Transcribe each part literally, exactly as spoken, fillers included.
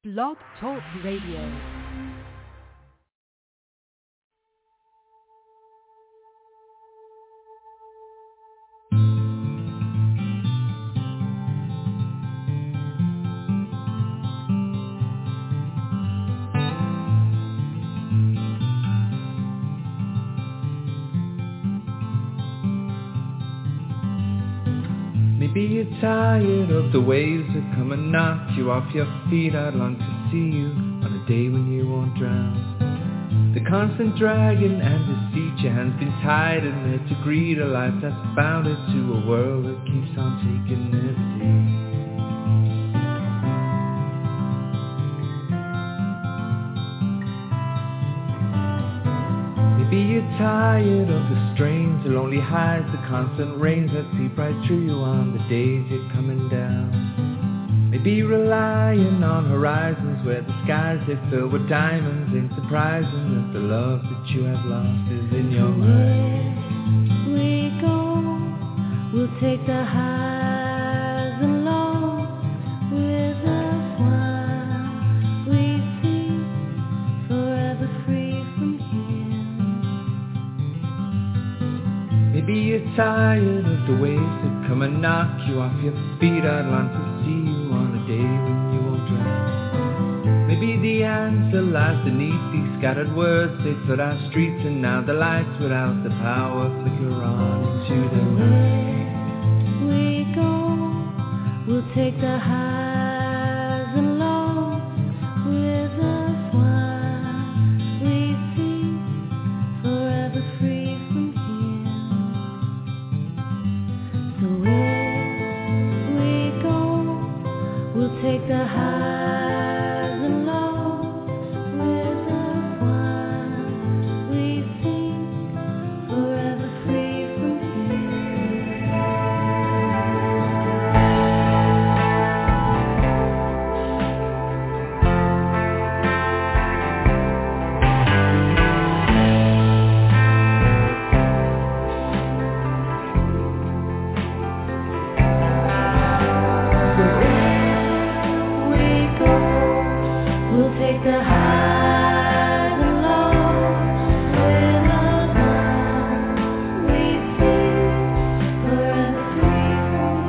Blog Talk Radio. Maybe you're tired of the waves that come and knock you off your feet. I'd long to see you on a day when you won't drown. The constant dragging and deceit, your hands been tied and there to greet a life that's bounded to a world that keeps on taking liberties. Maybe you're tired of the strains, the lonely highs, the constant rains that seep right through you on the days you're coming down. Maybe relying on horizons where the skies they fill with diamonds, ain't surprising that the love that you have lost is in your mind. Where we go, we'll take the highs and lows with us while we see forever free from here. Maybe you're tired of the waves that come and knock you off your feet. I'd long to see you on a day when you won't drown. Maybe the answer lies beneath these scattered words. They flood our streets and now the lights without the power flicker on into the night. Where we go, we'll take the highs and lows with us while we see forever free from here. So where we go, we'll take the highs and lows with us while we sing forever free from take the highs and lows with us while we sing forever free from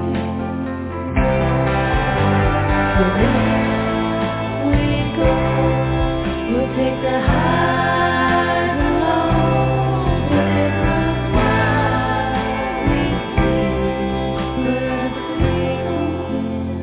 here. Where we go, we'll take the highs and lows with us while we sing forever free from here.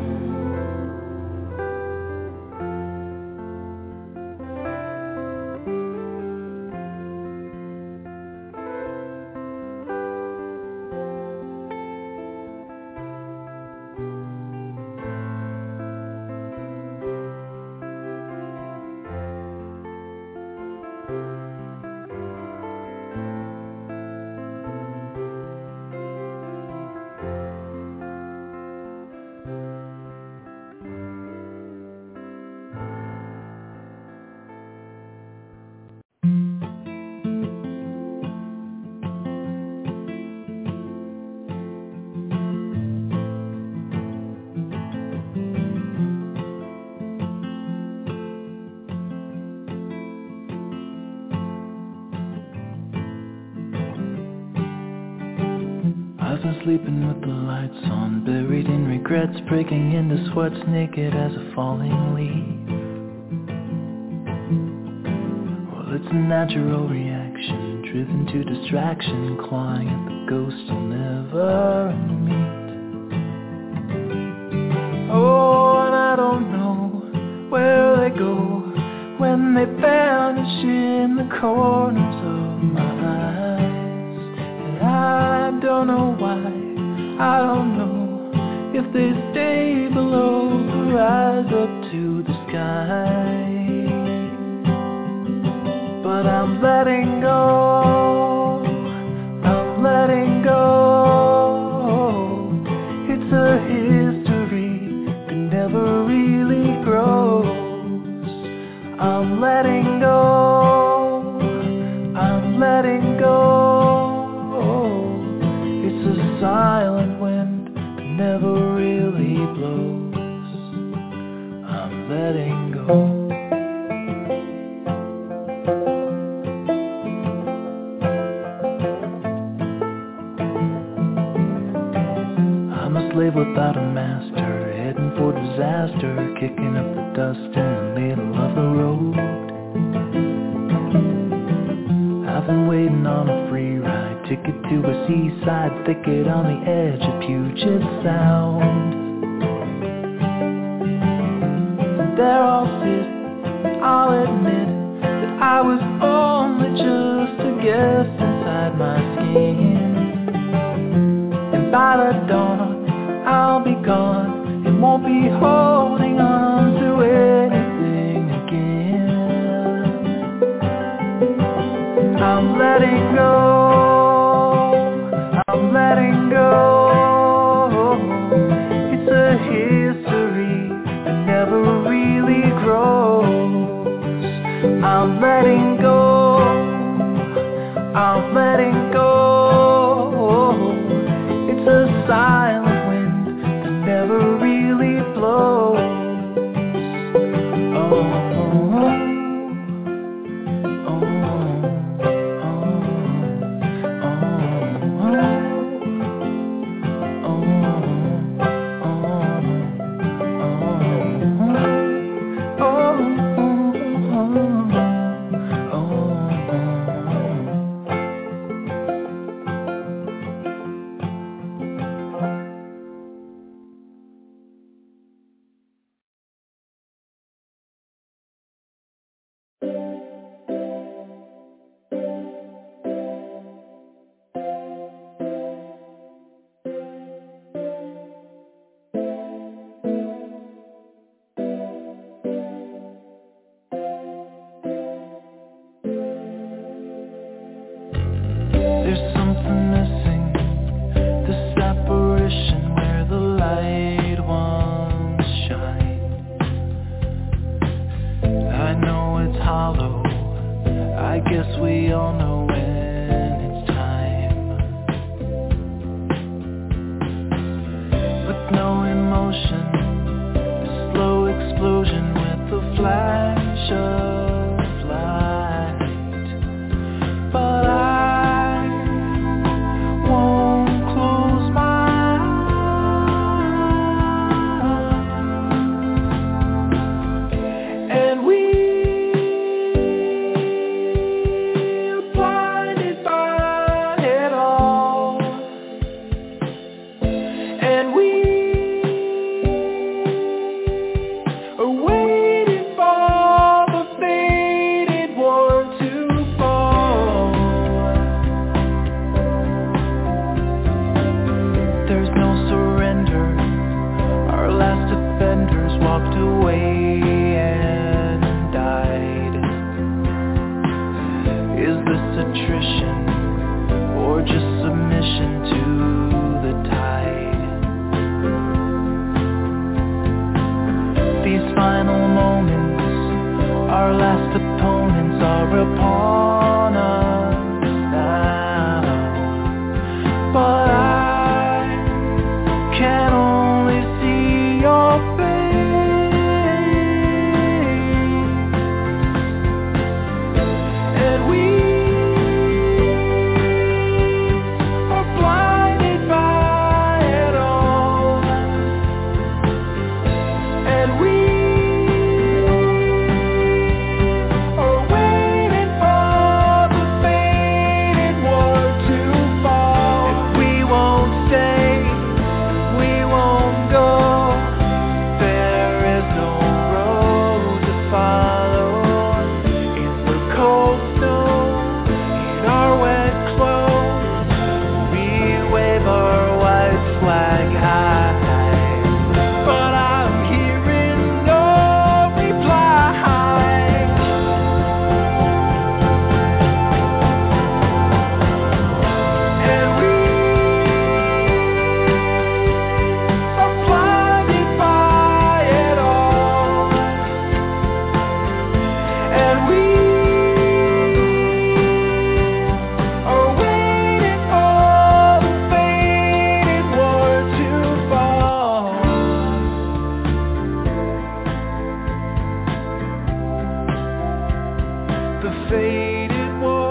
I've been sleeping with the lights on, buried in regrets, breaking into sweats, naked as a falling leaf. Well, it's a natural reaction, driven to distraction, clawing at the ghosts I'll never meet. Oh, and I don't know where they go when they vanish in the corners of my eyes. And I don't know why, I don't know if they stay below or rise up to the sky. But I'm letting go, I'm letting go. It's a history that never really grows. I'm letting go, I'm letting go. It's a silent wind that never really blows. I'm letting go. I'm a slave without a master, heading for disaster, kicking up the dust in the middle of the road. I've been waiting on a free ride, ticket to a seaside thicket on the edge of Puget Sound. There I'll sit, I'll admit that I was only just a guest inside my skin. And by the dawn, I'll be gone and won't be holding on to anything again. I'm letting go, I'm letting go. It's a history that never really grows. I'm letting go, I'm letting go. It's a silent wind that never really blows. Oh, oh, oh, there's something missing, this apparition where the light ones shine. I know it's hollow, I guess we all know when it's time. With no emotion, a slow explosion with a flash of light. But I we are waiting for the faded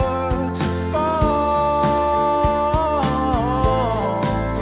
waterfall.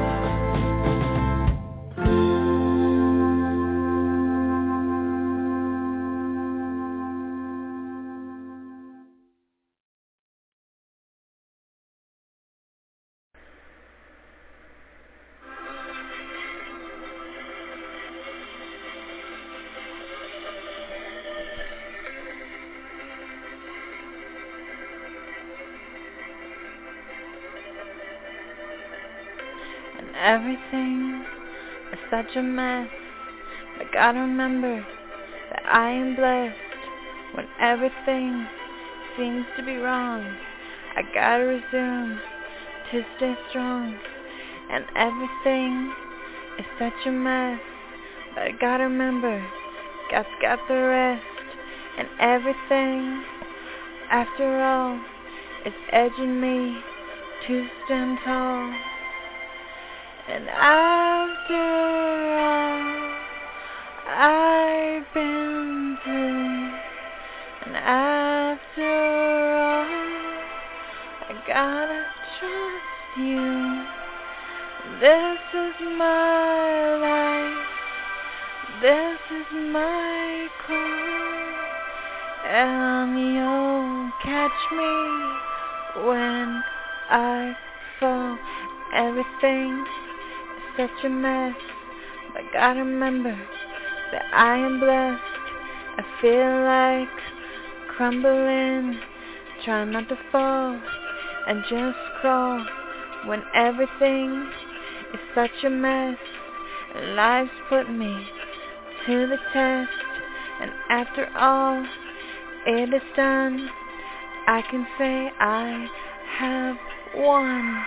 Everything is such a mess. I gotta remember that I am blessed. When everything seems to be wrong, I gotta resume to stay strong. And everything is such a mess, but I gotta remember God's got the rest. And everything, after all, is edging me to stand tall. And after all I've been through, and after all I gotta trust you. This is my life, this is my call, and you'll catch me when I fall. Everything such a mess, but gotta remember that I am blessed. I feel like crumbling, trying not to fall and just crawl. When everything is such a mess, and life's put me to the test. And after all it is done, I can say I have won.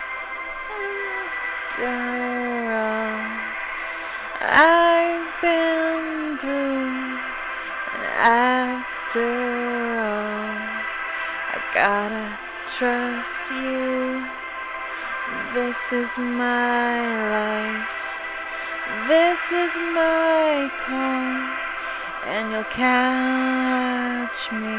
After all I've been through, and after all I gotta trust you. This is my life, this is my call, and you'll catch me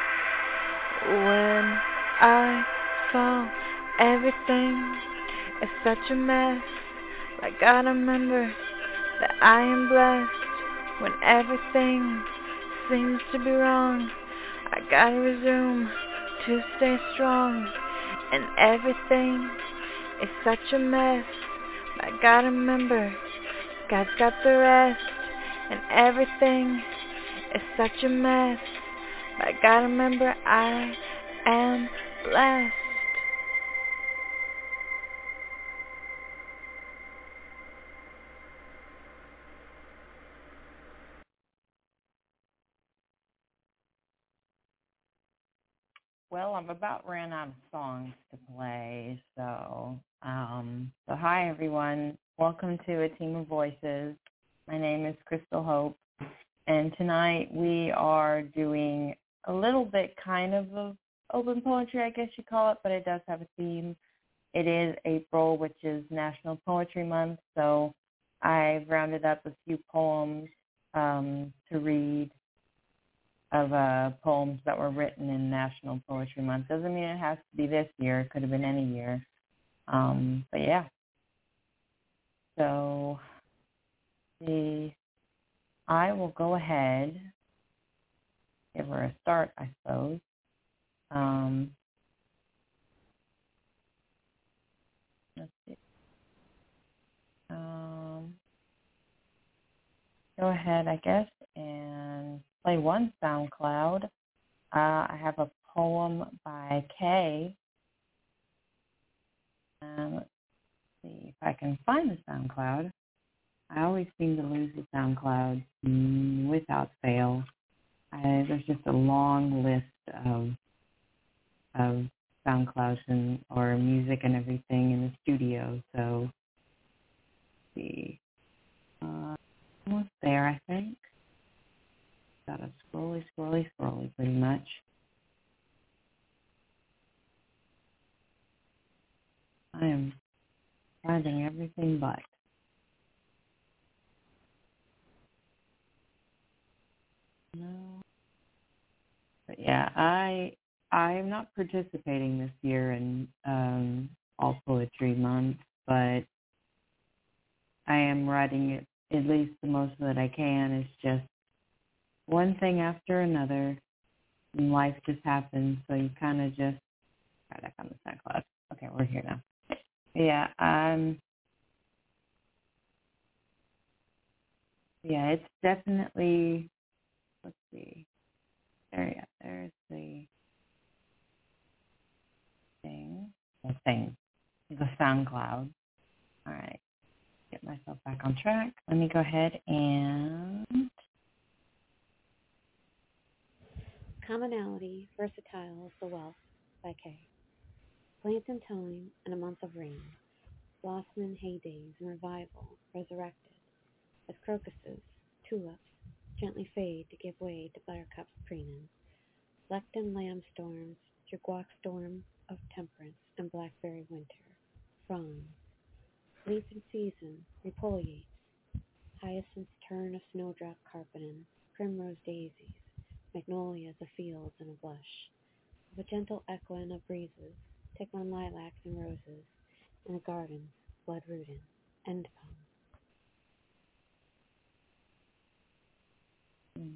when I fall. Everything is such a mess, but I gotta remember that I am blessed. When everything seems to be wrong, I gotta resume to stay strong. And everything is such a mess, but I gotta remember God's got the rest. And everything is such a mess, but I gotta remember I am blessed. Well, I've about ran out of songs to play, so um, so hi everyone. Welcome to A Team of Voices. My name is Crystal Hope, and tonight we are doing a little bit kind of of open poetry, I guess you call it, but it does have a theme. It is April, which is National Poetry Month, so I've rounded up a few poems um, to read of uh, poems that were written in National Poetry Month. Doesn't mean it has to be this year. It could have been any year. Um, but yeah. So the I will go ahead, give her a start, I suppose. Um, let's see. Um, go ahead, I guess, and play one SoundCloud. Uh, I have a poem by Kay. And let's see if I can find the SoundCloud. I always seem to lose the SoundCloud mm, without fail. I, there's just a long list of of SoundClouds and or music and everything in the studio. So let's see, uh, almost there, I think. Got a scrolly, scrolly, scrolly, pretty much. I am finding everything but. No. But But yeah, I I am not participating this year in um, All Poetry Month, but I am writing it, at least the most that I can. It's just one thing after another, and life just happens, so you kind of just, right back on the SoundCloud. Okay, we're here now. Yeah, um, yeah, it's definitely, let's see, there, yeah, there's the thing, the thing, the SoundCloud. All right, get myself back on track. Let me go ahead and... Commonality, Versatile is the Wealth by Kay. Plains and towing and a month of rain, blossoming heydays and revival, resurrected, as crocuses, tulips, gently fade to give way to buttercups preening, lectin lamb storms, your guac storm of temperance and blackberry winter, fronds, leaf in season, repolliates, hyacinth's turn of snowdrop carpeting, primrose daisies, magnolias of fields in a blush, of a gentle echoing of breezes, tickling lilacs and roses, in a garden, blood rooting, end poem.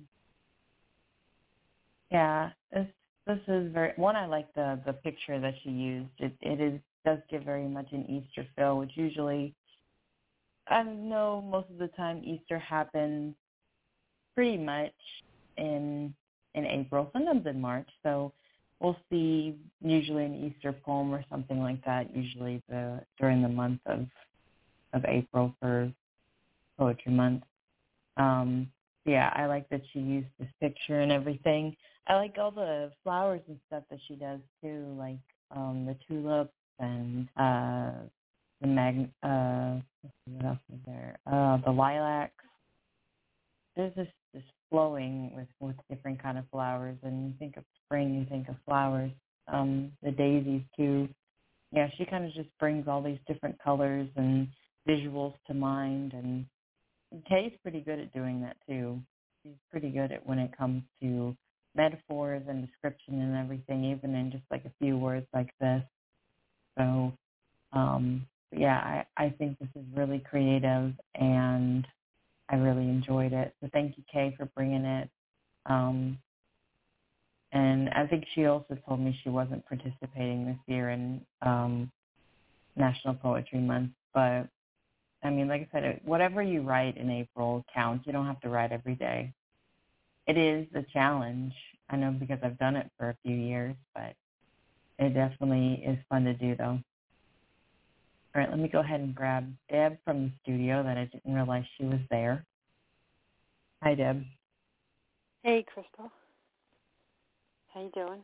Yeah, this this is very one. I like the the picture that she used. It it is does give very much an Easter feel, which usually I know most of the time Easter happens pretty much in in April, sometimes in March. So we'll see usually an Easter poem or something like that. Usually the during the month of of April for Poetry Month. Um, yeah, I like that she used this picture and everything. I like all the flowers and stuff that she does too, like um, the tulips and uh, the mag. Uh, let's see, what else is there? Uh, the lilacs. There's this this flowing with with different kind of flowers, and you think of spring, you think of flowers. Um, the daisies too. Yeah, she kind of just brings all these different colors and visuals to mind, and Kay's pretty good at doing that too. She's pretty good at when it comes to metaphors and description and everything, even in just like a few words like this. So, um, yeah, I, I think this is really creative, and I really enjoyed it. So thank you, Kay, for bringing it. Um, and I think she also told me she wasn't participating this year in um, National Poetry Month, but I mean, like I said, whatever you write in April counts. You don't have to write every day. It is a challenge. I know because I've done it for a few years, but it definitely is fun to do, though. All right, let me go ahead and grab Deb from the studio that I didn't realize she was there. Hi, Deb. Hey, Crystal. How you doing?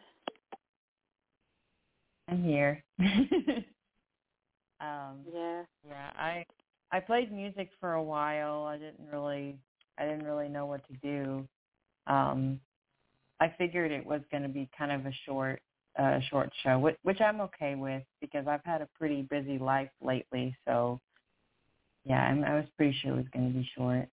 I'm here. um, yeah. Yeah, I I played music for a while. I didn't really I didn't really know what to do. Um, I figured it was going to be kind of a short uh, short show, which, which I'm okay with because I've had a pretty busy life lately. So, yeah, I'm, I was pretty sure it was going to be short.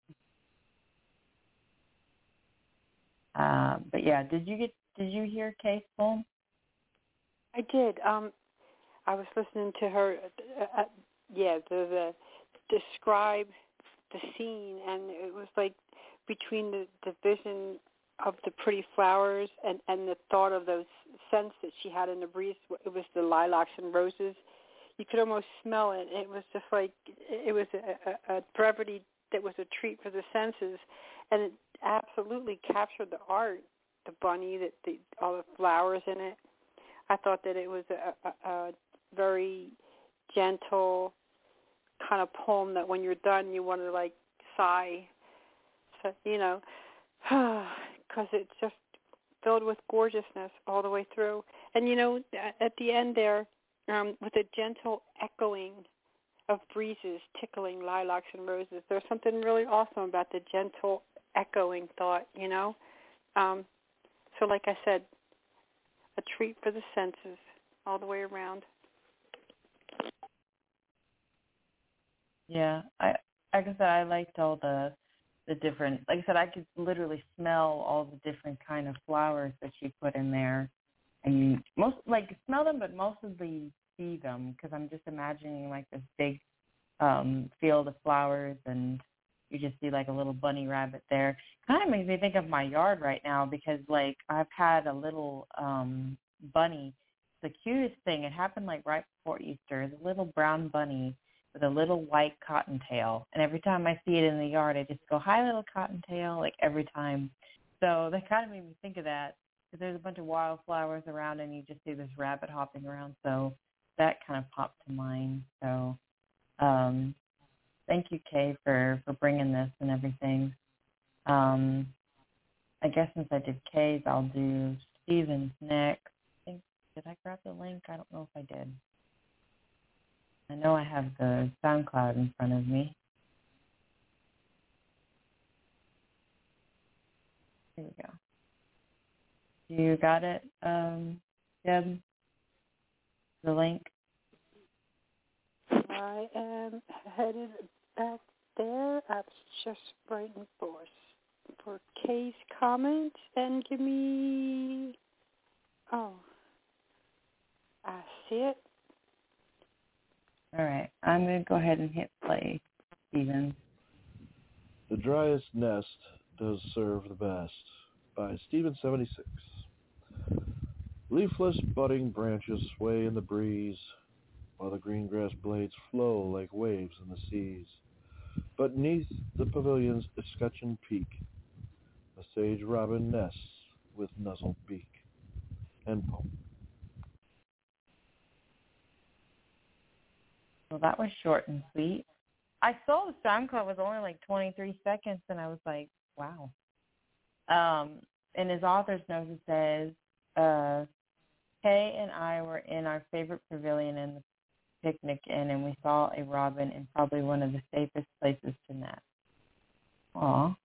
Uh, but yeah, did you get did you hear Kay's poem? I did. Um, I was listening to her. Uh, uh, yeah, the, the describe the scene, and it was like between the, the vision of the pretty flowers and, and the thought of those scents that she had in the breeze. It was the lilacs and roses. You could almost smell it. It was just like it was a, a, a brevity that was a treat for the senses, and it absolutely captured the art. The bunny, that the all the flowers in it. I thought that it was a, a, a very gentle kind of poem that when you're done you want to like sigh, so, you know, because it's just filled with gorgeousness all the way through. And you know, at the end there, um, with a gentle echoing of breezes tickling lilacs and roses, there's something really awesome about the gentle echoing thought, you know. Um, so like I said, a treat for the senses all the way around. Yeah, I like I said, I liked all the the different, like I said, I could literally smell all the different kind of flowers that she put in there. And you most, like, smell them, but mostly see them, because I'm just imagining, like, this big um, field of flowers, and you just see, like, a little bunny rabbit there. Kind of makes me think of my yard right now, because, like, I've had a little um, bunny. The cutest thing, it happened, like, right before Easter, the little brown bunny with a little white cottontail. And every time I see it in the yard, I just go, hi, little cottontail, like, every time. So that kind of made me think of that, because there's a bunch of wildflowers around, and you just see this rabbit hopping around. So that kind of popped to mind. So um, thank you, Kay, for, for bringing this and everything. Um, I guess since I did Kay's, I'll do Stephen's next. I think, did I grab the link? I don't know if I did. I know I have the SoundCloud in front of me. Here we go. You got it, um, Deb? The link? I am headed back there. I was just writing for for Kay's comment, and give me. Oh, I see it. All right, I'm going to go ahead and hit play, Stephen. The driest nest does serve the best, by Stephen seventy-six. Leafless budding branches sway in the breeze, while the green grass blades flow like waves in the seas. But 'neath the pavilion's escutcheon peak, a sage robin nests with nuzzled beak. End poem. Well, that was short and sweet. I saw the SoundCloud was only like twenty-three seconds, and I was like, wow. Um, in his author's notes, it says, uh, Kay and I were in our favorite pavilion in the picnic inn, and we saw a robin in probably one of the safest places to nest. Aw.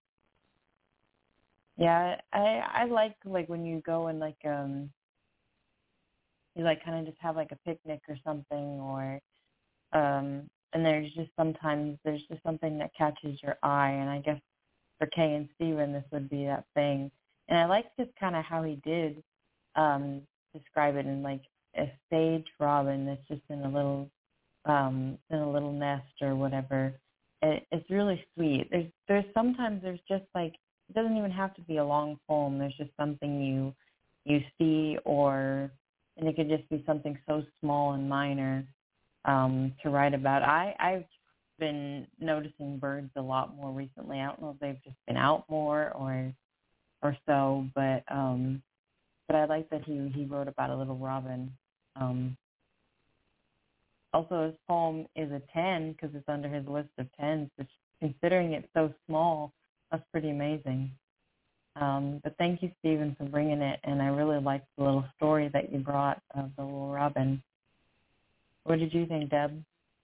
Yeah, I I like like when you go and like um you like kind of just have like a picnic or something, or um and there's just sometimes there's just something that catches your eye, and I guess for Kay and Stephen this would be that thing. And I like just kind of how he did um describe it in like a sage robin that's just in a little um in a little nest or whatever. It, it's really sweet. There's there's sometimes there's just like, it doesn't even have to be a long poem. There's just something you you see, or and it could just be something so small and minor um, to write about. I I've been noticing birds a lot more recently. I don't know if they've just been out more or or so, but um, but I like that he he wrote about a little robin. Um, also, his poem is a ten because it's under his list of tens, which, considering it's so small, that's pretty amazing. Um, but thank you, Stephen, for bringing it, and I really liked the little story that you brought of the little robin. What did you think, Deb?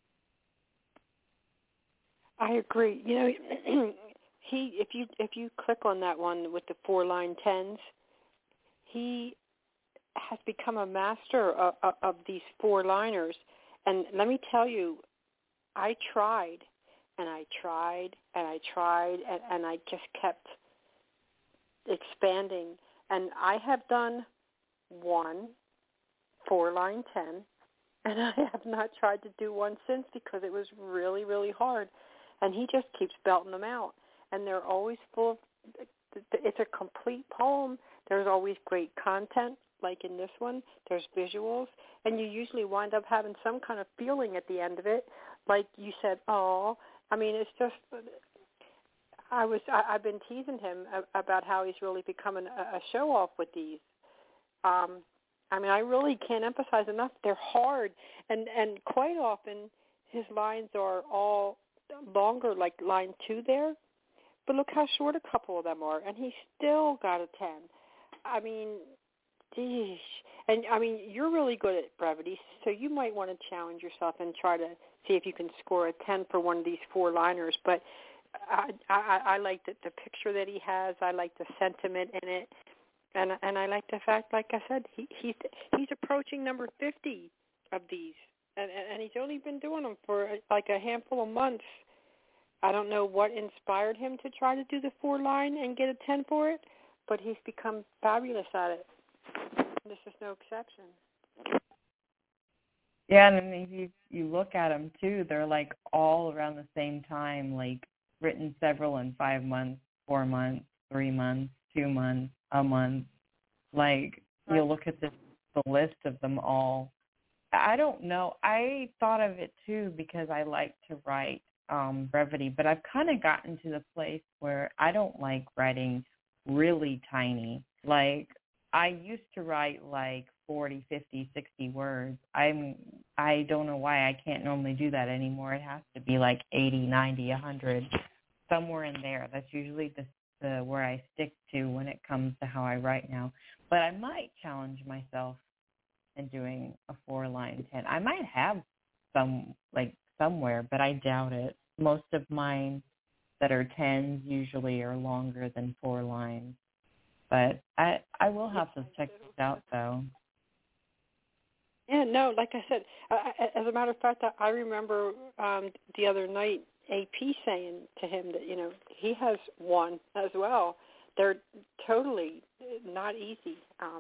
I agree. You know, he if you if you click on that one with the four line tens, he has become a master of, of, of these four liners. And let me tell you, I tried and I tried and I tried and, and I just kept expanding. And I have done one four-line ten, and I have not tried to do one since because it was really, really hard. And he just keeps belting them out. And they're always full of, it's a complete poem. There's always great content, like in this one. There's visuals. And you usually wind up having some kind of feeling at the end of it. Like you said, oh, I mean, it's just, I was, I, I've been teasing him about how he's really becoming a, a show-off with these. Um, I mean, I really can't emphasize enough. They're hard. And, and quite often his lines are all longer, like line two there. But look how short a couple of them are. And he still got a ten. I mean, geez. And, I mean, you're really good at brevity, so you might want to challenge yourself and try to see if you can score a ten for one of these four-liners. But I, I, I like the, the picture that he has. I like the sentiment in it. And and I like the fact, like I said, he, he's, he's approaching number fifty of these. And, and he's only been doing them for like a handful of months. I don't know what inspired him to try to do the four line and get a ten for it, but he's become fabulous at it. This is no exception. Yeah, and if you you look at them too, they're like all around the same time, like written several in five months, four months, three months, two months, a month. Like Right. you look at this, the list of them all. I don't know. I thought of it too because I like to write um, brevity, but I've kind of gotten to the place where I don't like writing really tiny. Like I used to write like forty, fifty, sixty words. I'm I don't know why I can't normally do that anymore. It has to be like eighty, ninety, one hundred, somewhere in there. That's usually the, the where I stick to when it comes to how I write now. But I might challenge myself in doing a four-line ten. I might have some like somewhere, but I doubt it. Most of mine that are tens usually are longer than four lines. But I I will have to check this out though. Yeah, no, like I said, I, I, as a matter of fact, I, I remember um, the other night A P saying to him that, you know, he has one as well. They're totally not easy. Um,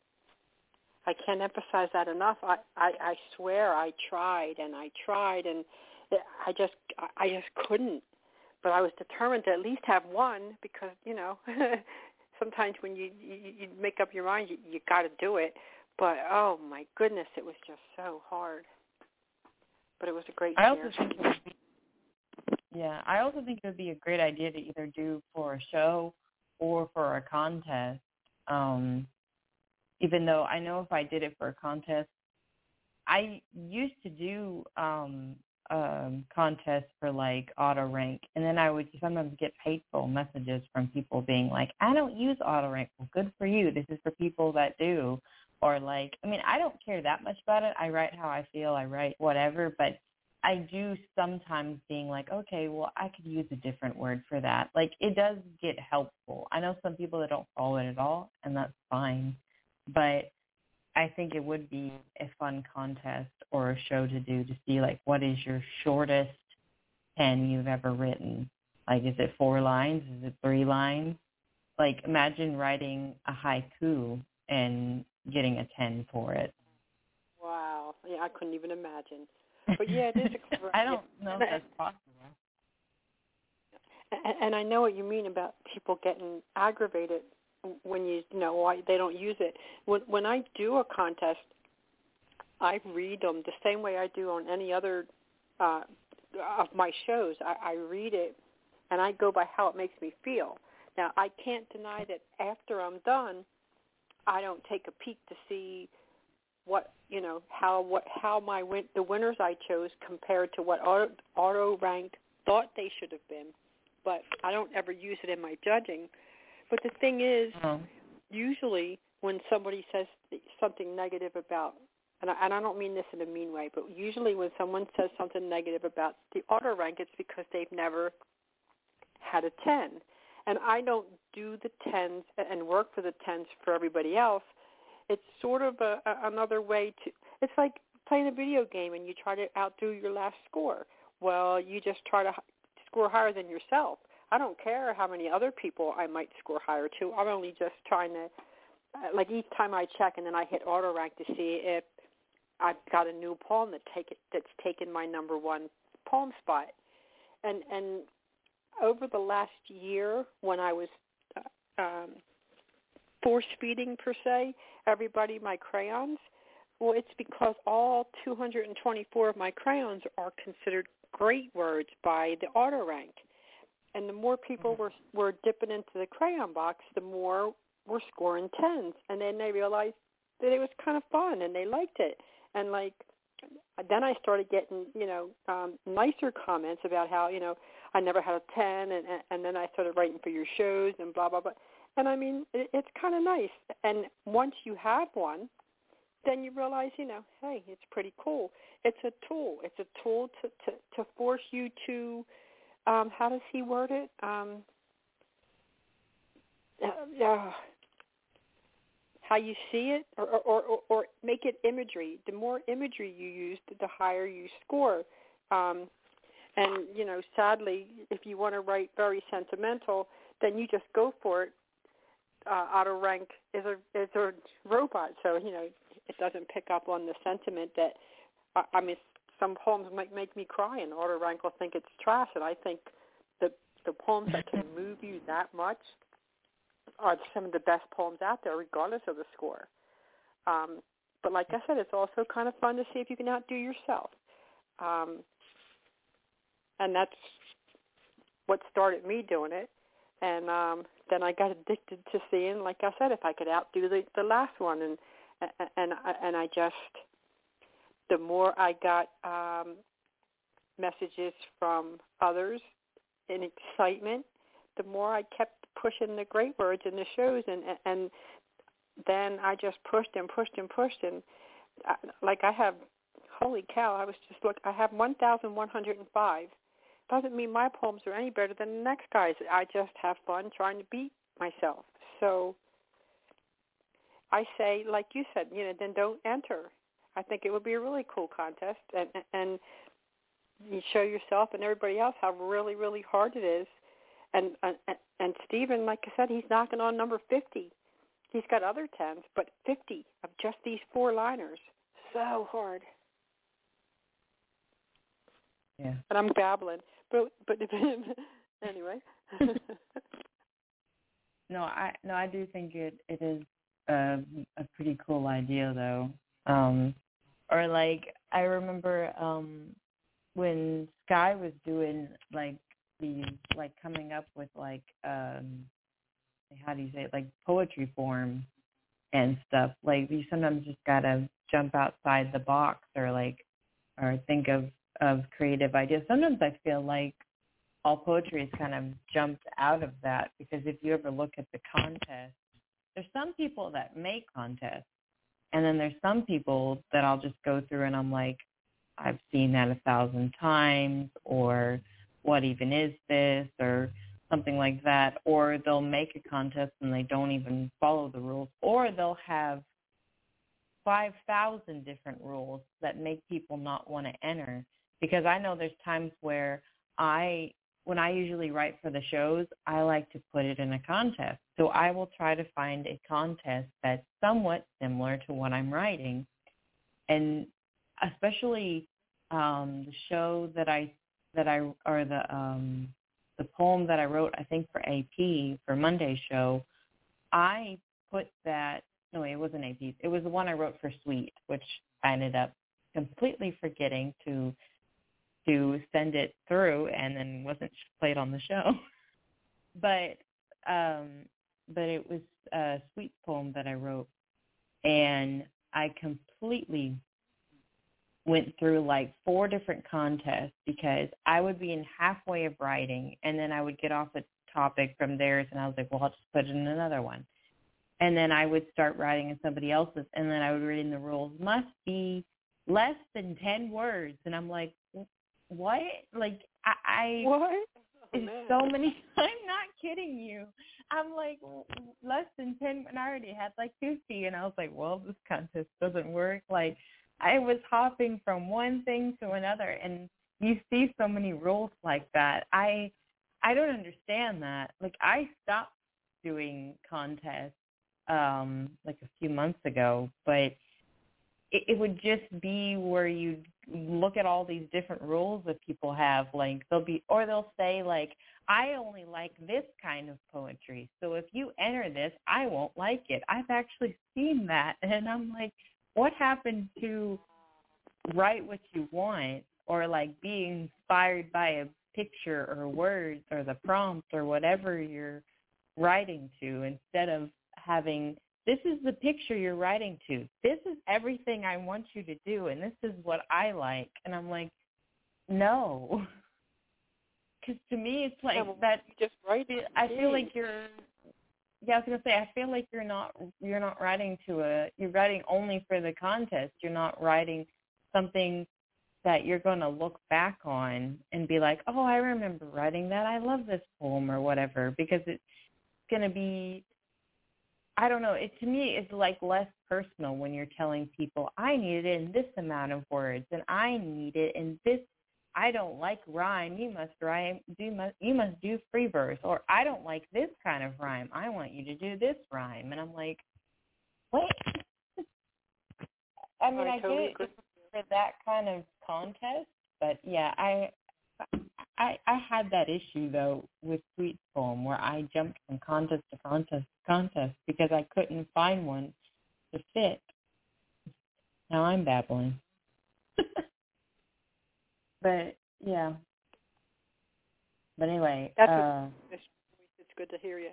I can't emphasize that enough. I, I, I swear I tried and I tried and I just I just couldn't. But I was determined to at least have one because, you know, sometimes when you, you, you make up your mind, you, you got to do it. But, oh, my goodness, it was just so hard. But it was a great I also year. think it would be, yeah, I also think it would be a great idea to either do for a show or for a contest. Um, even though I know if I did it for a contest, I used to do um, um, contests for, like, auto rank, and then I would sometimes get hateful messages from people being like, I don't use auto rank. Well, good for you. This is for people that do. Or, like, I mean, I don't care that much about it. I write how I feel. I write whatever, but I do sometimes being like, okay, well, I could use a different word for that. Like, it does get helpful. I know some people that don't follow it at all, and that's fine. But I think it would be a fun contest or a show to do to see, like, what is your shortest pen you've ever written? Like, is it four lines? Is it three lines? Like, imagine writing a haiku and getting a ten for it. Wow. Yeah, I couldn't even imagine. But, yeah, it is a clever I don't know if that's possible. And, and I know what you mean about people getting aggravated when you, you know, why they don't use it. When, when I do a contest, I read them the same way I do on any other uh, of my shows. I, I read it, and I go by how it makes me feel. Now, I can't deny that after I'm done, I don't take a peek to see what, you know, how what how my win- the winners I chose compared to what auto, auto rank thought they should have been. But I don't ever use it in my judging. But the thing is, oh. usually when somebody says something negative about, and I, and I don't mean this in a mean way, but usually when someone says something negative about the auto rank, it's because they've never had a ten. And I don't do the tens and work for the tens for everybody else. It's sort of a, a, another way to, it's like playing a video game and you try to outdo your last score. Well, you just try to score higher than yourself. I don't care how many other people I might score higher to. I'm only just trying to, like each time I check and then I hit auto rank to see if I've got a new poem that take it, that's taken my number one poem spot. And and over the last year when I was uh, um, force feeding per se everybody my crayons, well, it's because all two hundred twenty-four of my crayons are considered great words by the auto rank. And the more people were were dipping into the crayon box, the more were scoring tens. And then they realized that it was kind of fun, and they liked it. And, like, then I started getting, you know, um, nicer comments about how, you know, I never had a ten, and, and then I started writing for your shows and blah, blah, blah. And, I mean, it, it's kind of nice. And once you have one, then you realize, you know, hey, it's pretty cool. It's a tool. It's a tool to, to, to force you to, Um, how does he word it? Um, uh, uh, how you see it, or, or, or, or make it imagery. The more imagery you use, the higher you score. Um, And, you know, sadly, if you want to write very sentimental, then you just go for it. Uh, Otto Rank is a is a robot, so, you know, it doesn't pick up on the sentiment that, I, I mean, some poems might make me cry, and Otto Rank will think it's trash, and I think the the poems that can move you that much are some of the best poems out there, regardless of the score. Um, but like I said, it's also kind of fun to see if you can outdo yourself. Um, and that's what started me doing it. And um, then I got addicted to seeing, like I said, if I could outdo the, the last one. And, and, and I just, the more I got um, messages from others in excitement, the more I kept pushing the great words in the shows. And, and then I just pushed and pushed and pushed. And I, like I have, holy cow, I was just, look, I have one thousand one hundred five. Doesn't mean my poems are any better than the next guy's. I just have fun trying to beat myself. So I say, like you said, you know, then don't enter. I think it would be a really cool contest, and and you show yourself and everybody else how really, really hard it is. And and, and Stephen, like I said, he's knocking on number fifty. He's got other tens, but fifty of just these four-liners. So hard. Yeah. And I'm babbling, but but anyway. no, I no, I do think it it is a, a pretty cool idea though. Um, or like I remember um, when Sky was doing like these like coming up with like um, how do you say it, like poetry form and stuff. Like you sometimes just gotta jump outside the box or like or think of. of creative ideas. Sometimes I feel like all poetry has kind of jumped out of that, because if you ever look at the contest, there's some people that make contests, and then there's some people that I'll just go through and I'm like, I've seen that a thousand times, or what even is this, or something like that. Or they'll make a contest and they don't even follow the rules, or they'll have five thousand different rules that make people not want to enter. Because I know there's times where I, when I usually write for the shows, I like to put it in a contest. So I will try to find a contest that's somewhat similar to what I'm writing. And especially um, the show that I, that I, or the, um, the poem that I wrote, I think for A P, for Monday's show, I put that, no, it wasn't A P. It was the one I wrote for Sweet, which I ended up completely forgetting to to send it through, and then wasn't played on the show. But um, but it was a Sweet poem that I wrote, and I completely went through like four different contests, because I would be in halfway of writing, and then I would get off the topic from theirs, and I was like, well, I'll just put it in another one. And then I would start writing in somebody else's, and then I would read in the rules, must be less than ten words. And I'm like, what? Like, I, I what? It's oh, so many, I'm not kidding you. I'm like, less than ten, and I already had like fifty, and I was like, well, this contest doesn't work. Like, I was hopping from one thing to another, and you see so many rules like that. I, I don't understand that. Like, I stopped doing contests um like a few months ago, but it, it would just be where you look at all these different rules that people have. Like, they'll be, or they'll say like, I only like this kind of poetry, so if you enter this, I won't like it. I've actually seen that, and I'm like, what happened to write what you want, or like being inspired by a picture or words or the prompt or whatever you're writing to, instead of having, this is the picture you're writing to, this is everything I want you to do, and this is what I like. And I'm like, no. Because to me, it's like, yeah, well, that, just write I feel like you're, yeah, I was going to say, I feel like you're not, you're not writing to a, you're writing only for the contest. You're not writing something that you're going to look back on and be like, oh, I remember writing that. I love this poem or whatever, because it's going to be, I don't know, it to me is like less personal when you're telling people, I need it in this amount of words, and I need it in this I don't like rhyme. You must rhyme. Do must you must do free verse, or I don't like this kind of rhyme. I want you to do this rhyme. And I'm like, what? I mean, I, I totally get it for that kind of contest, but yeah, I, I I had that issue though with Sweet's poem where I jumped from contest to contest to contest because I couldn't find one to fit. Now I'm babbling. But yeah. But anyway, That's uh, it's good to hear you.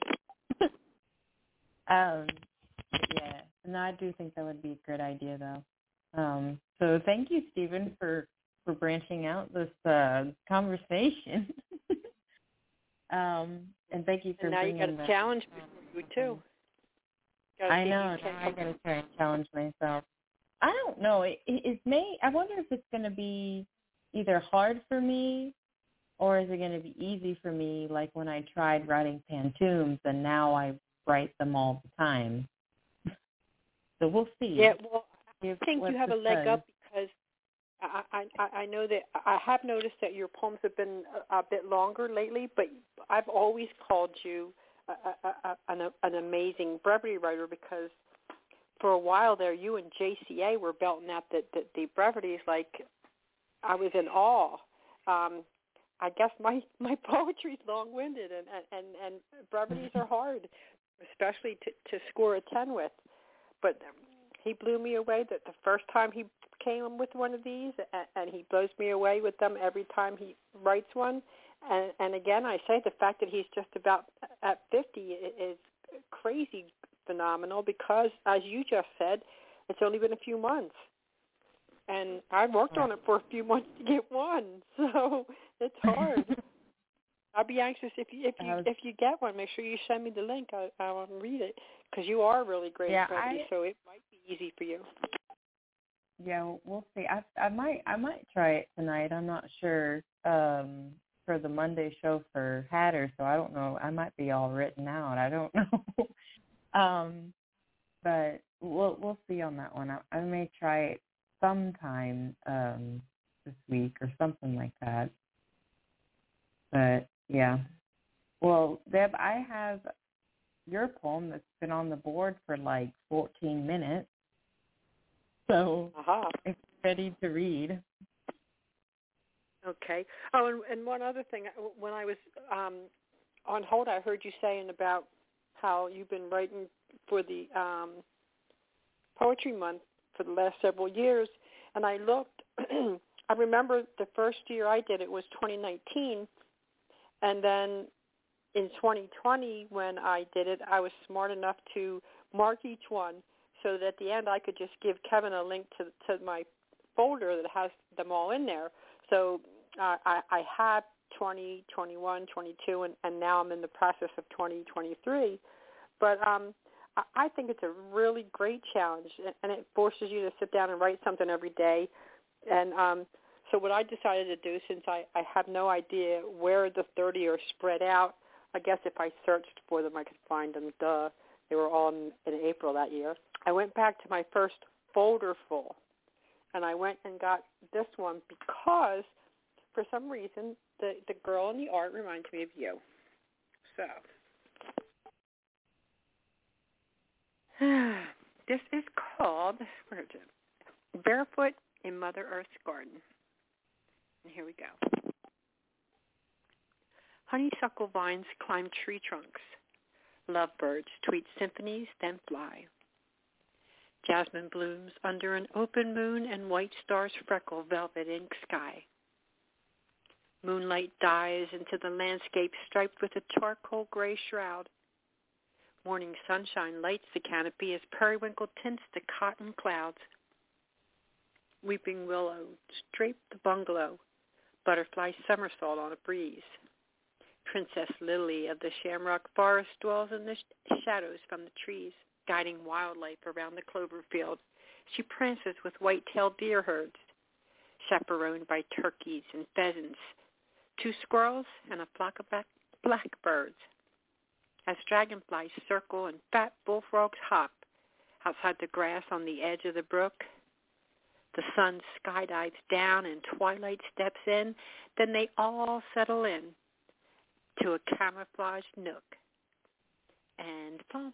um, yeah. No, I do think that would be a good idea, though. Um, so thank you, Stephen, for, for branching out this uh, conversation. um, and thank you for and now bringing you got a the, challenge before you too. Gotta I know. You now I got to try and challenge myself. I don't know. It, it, it's may. I wonder if it's going to be either hard for me or is it going to be easy for me, like when I tried writing pantoums and now I write them all the time. So we'll see. Yeah, well, if, I think you have a leg says. up because I, I I know that I have noticed that your poems have been a, a bit longer lately, but I've always called you a, a, a, an, an amazing brevity writer because for a while there, you and J C A were belting out the, the, the brevities like I was in awe. Um, I guess my, my poetry's long-winded, and, and, and brevities are hard, especially to, to score a ten with. But he blew me away that the first time he came with one of these, and, and he blows me away with them every time he writes one. And, and again, I say the fact that he's just about at fifty is crazy phenomenal because, as you just said, it's only been a few months. And I worked on it for a few months to get one, so it's hard. I'll be anxious if you if you if you get one. Make sure you send me the link. I I want to read it because you are really great yeah, at brevity, I, so it might be easy for you. Yeah, we'll see. I I might I might try it tonight. I'm not sure um, for the Monday show for Hatter, so I don't know. I might be all written out. I don't know. um, but we'll we'll see on that one. I, I may try it sometime um, this week or something like that. But yeah, well, Deb, I have your poem that's been on the board for like fourteen minutes, so uh-huh. it's ready to read. Okay. Oh, and, and one other thing. When I was um, on hold, I heard you saying about how you've been writing for the um, Poetry Month for the last several years, and I looked. I remember the first year I did it was twenty nineteen, and then in twenty twenty when I did it, I was smart enough to mark each one so that at the end I could just give Kevin a link to to my folder that has them all in there. So uh, I, I have twenty, twenty-one, twenty-two, and, and now I'm in the process of twenty twenty-three. But um, I, I think it's a really great challenge, and it forces you to sit down and write something every day. And um, so what I decided to do, since I, I have no idea where the thirty are spread out, I guess if I searched for them, I could find them. Duh. They were all in, in April that year. I went back to my first folder full, and I went and got this one because, for some reason, the, the girl in the art reminds me of you. So, this is called, where is it? Barefoot in Mother Earth's Garden. And here we go. Honeysuckle vines climb tree trunks. Lovebirds tweet symphonies, then fly. Jasmine blooms under an open moon and white stars freckle velvet ink sky. Moonlight dies into the landscape striped with a charcoal gray shroud. Morning sunshine lights the canopy as periwinkle tints the cotton clouds. Weeping willow drape the bungalow. Butterfly somersault on a breeze. Princess Lily of the Shamrock Forest dwells in the sh- shadows from the trees, guiding wildlife around the clover field. She prances with white-tailed deer herds, chaperoned by turkeys and pheasants, two squirrels, and a flock of black- blackbirds. As dragonflies circle and fat bullfrogs hop outside the grass on the edge of the brook, the sun skydives down and twilight steps in, then they all settle in to a camouflaged nook. And boom.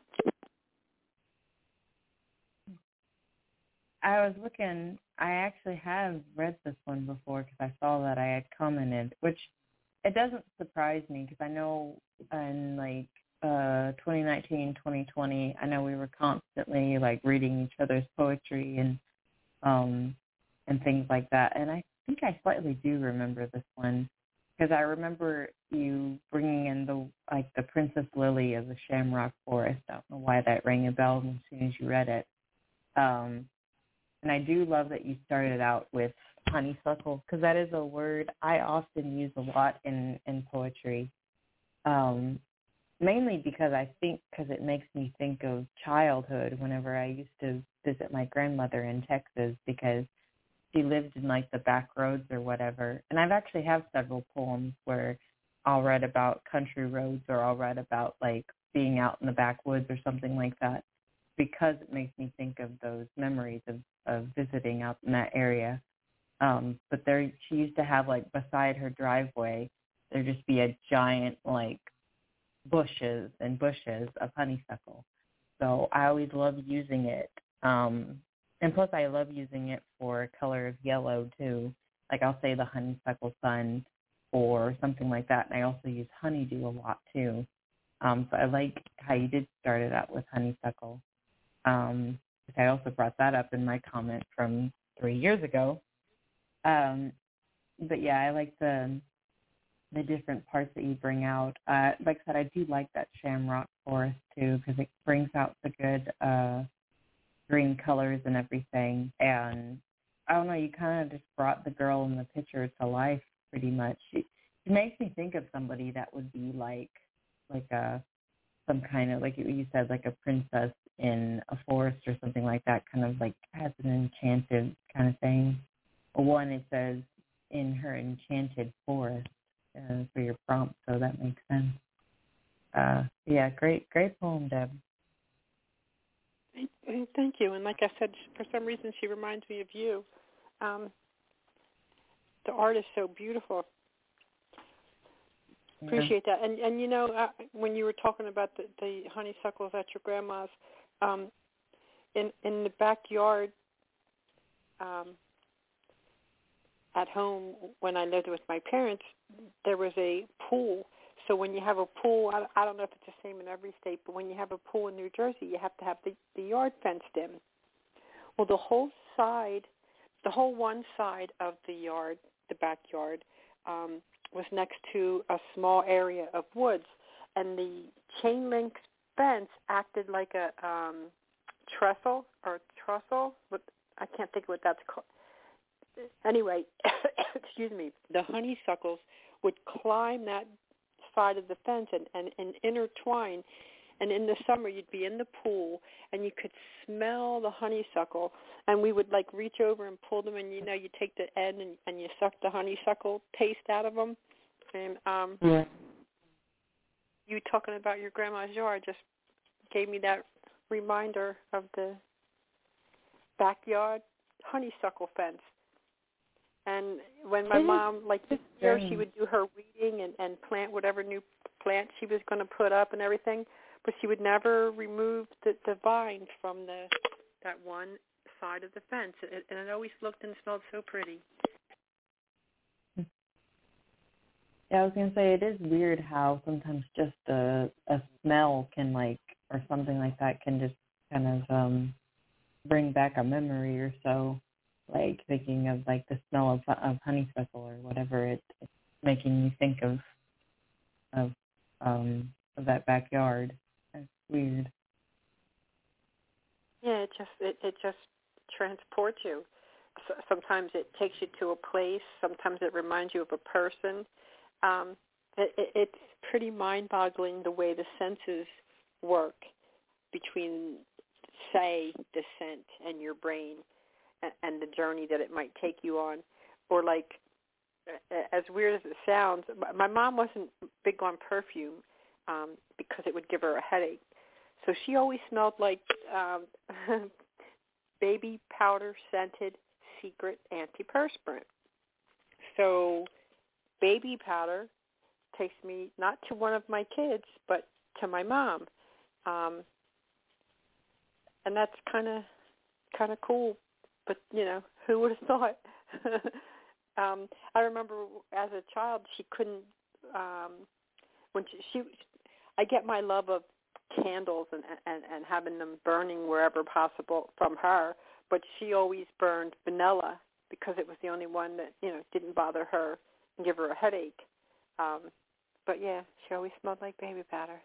I was looking, I actually have read this one before because I saw that I had commented, which it doesn't surprise me because I know in like uh, twenty nineteen, twenty twenty, I know we were constantly like reading each other's poetry and um, and things like that. And I think I slightly do remember this one because I remember you bringing in the like the Princess Lily of the Shamrock Forest. I don't know why that rang a bell as soon as you read it. Um, and I do love that you started out with honeysuckle because that is a word I often use a lot in, in poetry, um, mainly because I think because it makes me think of childhood whenever I used to visit my grandmother in Texas because she lived in like the back roads or whatever. And I've actually have several poems where I'll write about country roads or I'll write about like being out in the backwoods or something like that because it makes me think of those memories of, of visiting out in that area. Um, but there, she used to have like beside her driveway, there'd just be a giant like bushes and bushes of honeysuckle. So I always love using it. Um, and plus I love using it for a color of yellow too. Like I'll say the honeysuckle sun or something like that. And I also use honeydew a lot too. Um, so I like how you did start it out with honeysuckle. Um, I also brought that up in my comment from three years ago. Um, but yeah, I like the the different parts that you bring out. Uh, like I said, I do like that Shamrock Forest too because it brings out the good uh, green colors and everything. And I don't know, you kind of just brought the girl in the picture to life pretty much. It, it makes me think of somebody that would be like like a some kind of, like you said, like a princess in a forest or something like that, kind of like has an enchanted kind of thing. One, it says in her enchanted forest uh, for your prompt, so that makes sense. Uh, yeah, great, great poem, Deb. Thank you. And like I said, for some reason she reminds me of you. Um, the art is so beautiful. Yeah. Appreciate that. And, and you know, uh, when you were talking about the, the honeysuckles at your grandma's, um, in, in the backyard um, at home when I lived with my parents, there was a pool. So when you have a pool, I, I don't know if it's the same in every state, but when you have a pool in New Jersey, you have to have the, the yard fenced in. Well, the whole side, the whole one side of the yard, the backyard, um, was next to a small area of woods, and the chain link fence acted like a um, trestle or trestle. But I can't think of what that's called. Anyway, excuse me. The honeysuckles would climb that side of the fence and, and, and intertwine. And in the summer, you'd be in the pool, and you could smell the honeysuckle. And we would, like, reach over and pull them, and, you know, you take the end and, and you suck the honeysuckle taste out of them. And um, yeah. you talking about your grandma's yard just gave me that reminder of the backyard honeysuckle fence. And when my mom, like this year, she would do her weeding and, and plant whatever new plant she was going to put up and everything, but she would never remove the, the vines from the that one side of the fence. It, and it always looked and smelled so pretty. Yeah, I was going to say, it is weird how sometimes just a, a smell can, like, or something like that can just kind of um, bring back a memory or so. Like thinking of like the smell of of honeysuckle or whatever, it, it's making you think of of um of that backyard. It's weird. Yeah, it just it, it just transports you. So, sometimes it takes you to a place. Sometimes it reminds you of a person. Um, it, it, it's pretty mind-boggling the way the senses work between, say, the scent and your brain. And the journey that it might take you on. Or like, as weird as it sounds, my mom wasn't big on perfume um, because it would give her a headache. So she always smelled like um, baby powder scented secret antiperspirant. So baby powder takes me not to one of my kids, but to my mom. Um, and that's kind of kind of cool. But, you know, who would have thought? um, I remember as a child, she couldn't, um, when she, she, I get my love of candles and, and, and having them burning wherever possible from her, but she always burned vanilla because it was the only one that, you know, didn't bother her and give her a headache. Um, but, yeah, she always smelled like baby powder.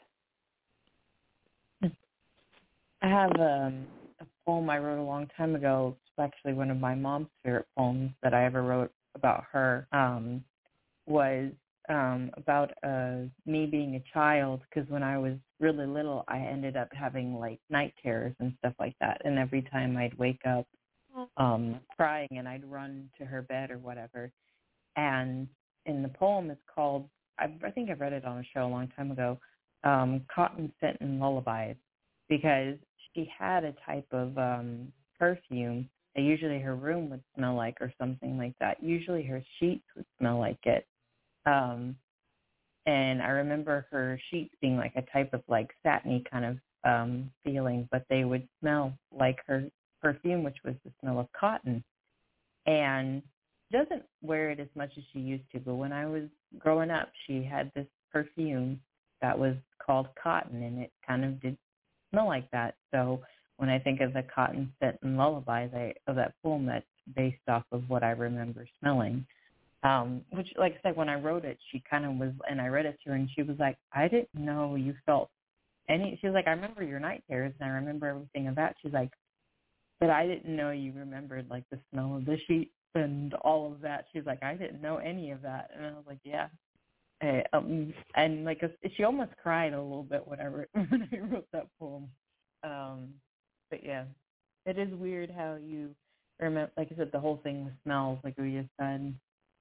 I have um, a poem I wrote a long time ago. It's actually one of my mom's favorite poems that I ever wrote about her, um, was um, about uh, me being a child, because when I was really little, I ended up having, like, night terrors and stuff like that. And every time I'd wake up um, crying, and I'd run to her bed or whatever. And in the poem, it's called, I, I think I read it on a show a long time ago, um, Cotton Scent and Lullabies, because she had a type of um, perfume that usually her room would smell like or something like that. Usually her sheets would smell like it. Um, and I remember her sheets being like a type of like satiny kind of um, feeling, but they would smell like her perfume, which was the smell of cotton. And she doesn't wear it as much as she used to, but when I was growing up, she had this perfume that was called Cotton, and it kind of did smell like that. So when I think of the Cotton Scent and Lullabies I, of that poem, that's based off of what I remember smelling. Um, which, like I said, when I wrote it, she kind of was, and I read it to her, and she was like, I didn't know you felt any, she was like, I remember your night terrors, and I remember everything of that. She's like, but I didn't know you remembered, like, the smell of the sheets and all of that. She's like, I didn't know any of that. And I was like, yeah. Hey, um, and, like, she almost cried a little bit when I wrote, when I wrote that poem. Um, but, yeah, it is weird how you remember, like I said, the whole thing with smells, like we just said.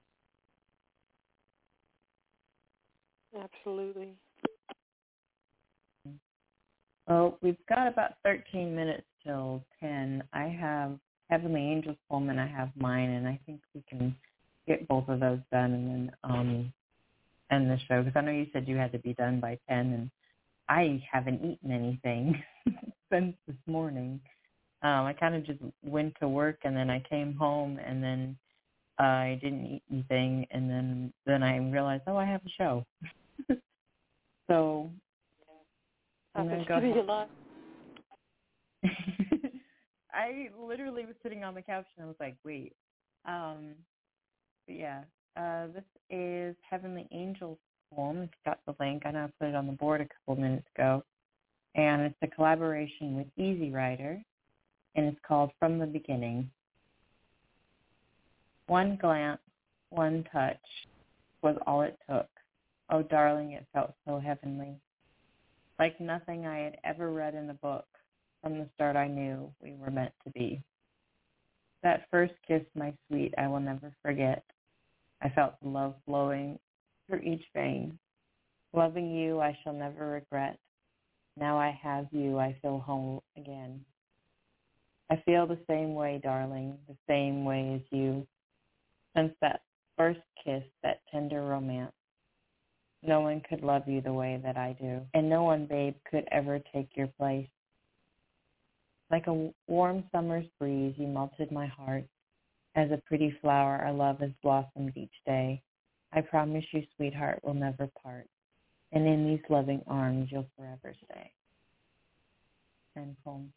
Absolutely. Well, we've got about thirteen minutes till ten. I have Heavenly Angels poem and I have mine, and I think we can get both of those done and then um, end the show, because I know you said you had to be done by ten, and I haven't eaten anything since this morning. Um, I kind of just went to work, and then I came home, and then uh, I didn't eat anything, and then, then I realized, oh, I have a show. So I'm going to go ahead. A lot. I literally was sitting on the couch, and I was like, wait. Um, but yeah, uh, this is Heavenly Angels poem. If you got the link, I know I put it on the board a couple minutes ago. And it's a collaboration with Easy Rider, and it's called From the Beginning. One glance, one touch was all it took. Oh, darling, it felt so heavenly. Like nothing I had ever read in a book. From the start I knew we were meant to be. That first kiss, my sweet, I will never forget. I felt the love flowing through each vein. Loving you, I shall never regret. Now I have you, I feel whole again. I feel the same way, darling, the same way as you. Since that first kiss, that tender romance, no one could love you the way that I do. And no one, babe, could ever take your place. Like a warm summer's breeze, you melted my heart. As a pretty flower, our love has blossomed each day. I promise you, sweetheart, we'll never part. And in these loving arms, you'll forever stay. End poem.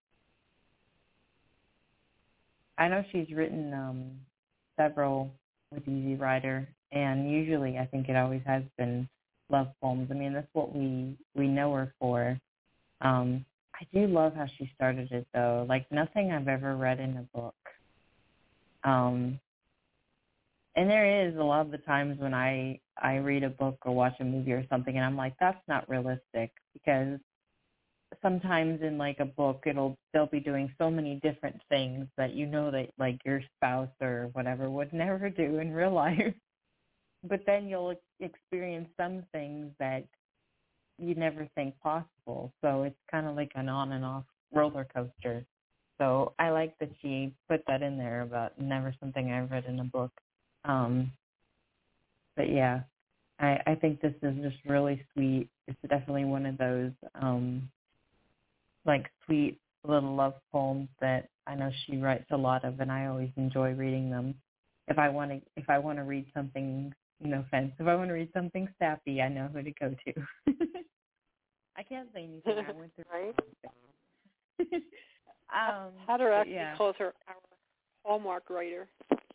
I know she's written um, several with Easy Rider, and usually I think it always has been love poems. I mean, that's what we, we know her for. Um, I do love how she started it, though. Like nothing I've ever read in a book. Um, and there is a lot of the times when I, I read a book or watch a movie or something, and I'm like, that's not realistic, because sometimes in like a book, it'll they'll be doing so many different things that you know that like your spouse or whatever would never do in real life. But then you'll experience some things that you never think possible. So it's kind of like an on and off roller coaster. So I like that she put that in there about never something I've read in a book. Um, but yeah, I, I think this is just really sweet. It's definitely one of those um, like sweet little love poems that I know she writes a lot of, and I always enjoy reading them. If I want to, if I want to read something, no offense, if I want to read something sappy, I know who to go to. I can't say anything. I went through right. um, Hatter actually yeah. calls her our Hallmark writer.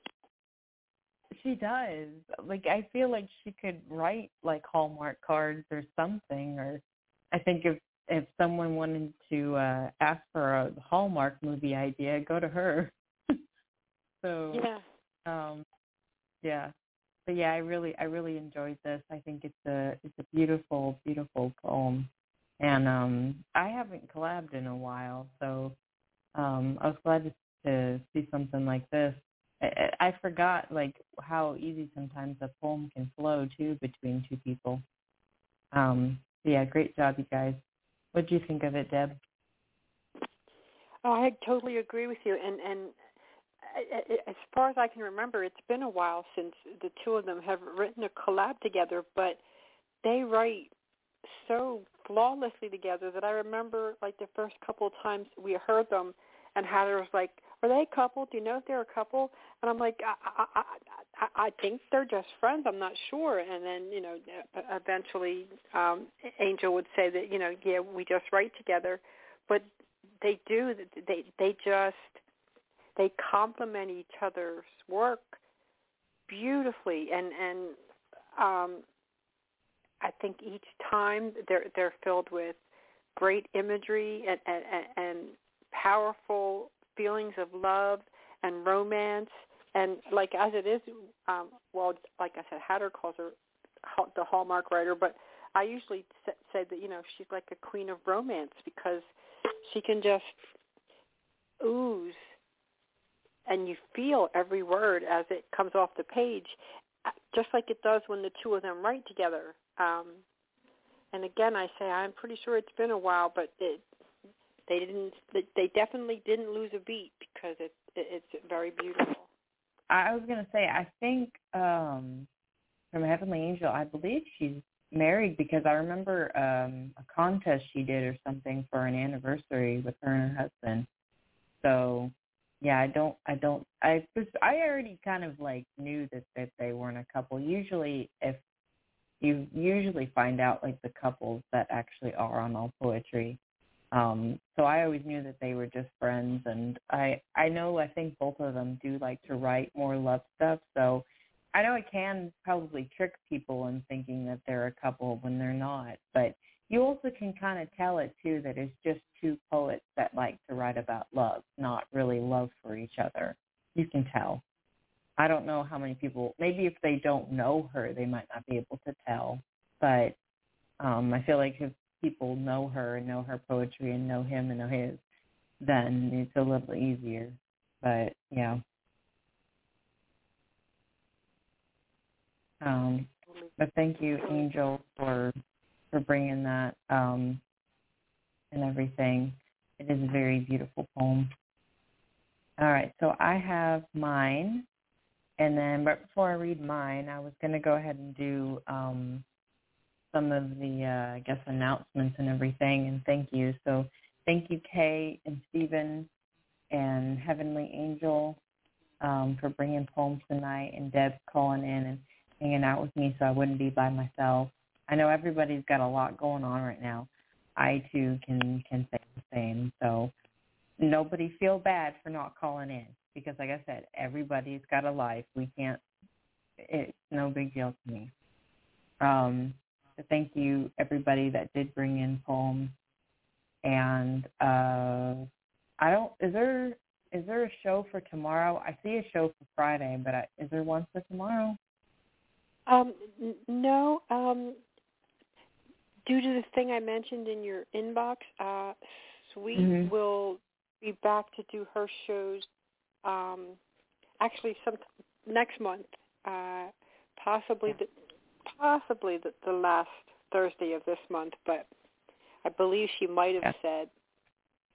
She does. Like, I feel like she could write like Hallmark cards or something. Or I think if if someone wanted to uh, ask for a Hallmark movie idea, go to her. so yeah, um, yeah. But yeah, I really I really enjoyed this. I think it's a it's a beautiful beautiful poem. And um, I haven't collabed in a while, so um, I was glad to, to see something like this. I, I forgot like how easy sometimes a poem can flow too between two people. Um, so yeah, great job, you guys. What do you think of it, Deb? oh, I totally agree with you. And and I, I, as far as I can remember, it's been a while since the two of them have written a collab together, but they write so flawlessly together that I remember like the first couple of times we heard them, and Heather was like, "Are they a couple? Do you know if they're a couple?" And I'm like, I, I, I, I think they're just friends. I'm not sure. And then, you know, eventually um, Angel would say that, you know, yeah, we just write together. But they do. They they just they complement each other's work beautifully, and and um, I think each time they're they're filled with great imagery and and, and powerful feelings of love and romance, and like as it is, um, well, like I said, Hatter calls her the Hallmark writer, but I usually say that, you know, she's like a queen of romance because she can just ooze, and you feel every word as it comes off the page, just like it does when the two of them write together. Um, and again, I say I'm pretty sure it's been a while, but it, they didn't. They definitely didn't lose a beat because it, it it's very beautiful. I was gonna say, I think um, from Heavenly Angel, I believe she's married because I remember um, a contest she did or something for an anniversary with her and her husband. So, yeah, I don't, I don't, I, I already kind of like knew that, that they weren't a couple. Usually, if you usually find out like the couples that actually are on All Poetry. Um, so I always knew that they were just friends, and I, I know I think both of them do like to write more love stuff. So I know it can probably trick people in thinking that they're a couple when they're not, but you also can kind of tell it too that it's just two poets that like to write about love, not really love for each other. You can tell. I don't know how many people, maybe if they don't know her, they might not be able to tell, but um, I feel like if people know her and know her poetry and know him and know his, then it's a little easier. But, yeah. Um, but thank you, Angel, for for bringing that um, and everything. It is a very beautiful poem. All right, so I have mine. And then right before I read mine, I was going to go ahead and do um, some of the, uh, I guess, announcements and everything, and thank you. So thank you, Kay and Stephen and Heavenly Angel um, for bringing poems tonight, and Deb calling in and hanging out with me so I wouldn't be by myself. I know everybody's got a lot going on right now. I, too, can, can say the same. So nobody feel bad for not calling in because, like I said, everybody's got a life. We can't, it's no big deal to me. Um, so thank you, everybody that did bring in poems. And uh, I don't, is there, is there a show for tomorrow? I see a show for Friday, but I, is there one for tomorrow? Um, n- no, um, due to the thing I mentioned in your inbox, uh, Sweet mm-hmm. will be back to do her shows um, actually some next month, uh, possibly the possibly the, the last Thursday of this month, but I believe she might have yeah. said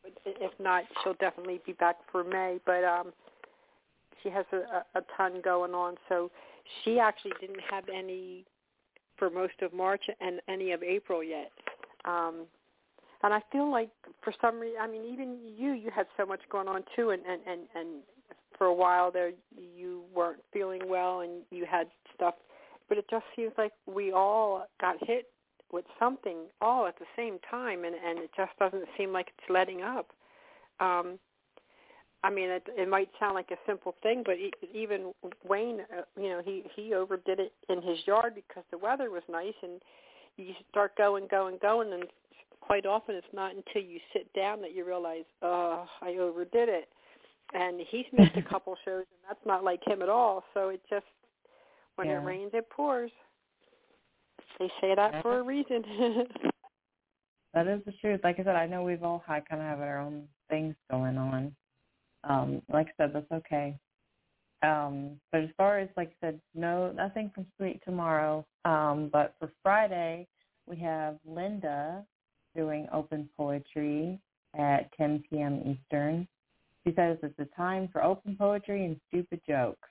if not, she'll definitely be back for May. But um, she has a, a ton going on. So she actually didn't have any for most of March and any of April yet. Um, and I feel like for some reason, I mean, even you, you had so much going on too, and, and, and, and for a while there you weren't feeling well and you had stuff, but it just seems like we all got hit with something all at the same time, and, and it just doesn't seem like it's letting up. Um, I mean, it, it might sound like a simple thing, but even Wayne, uh, you know, he, he overdid it in his yard because the weather was nice, and you start going, going, going, and quite often it's not until you sit down that you realize, oh, I overdid it. And he's missed a couple shows, and that's not like him at all. So it just, when yeah. it rains, it pours. They say that for a reason. That is the truth. Like I said, I know we've all had kind of have our own things going on. Um, like I said, that's okay. Um, but as far as, like I said, no, nothing from Sweet tomorrow. Um, but for Friday, we have Linda doing open poetry at ten p.m. Eastern. She says it's a time for open poetry and stupid jokes.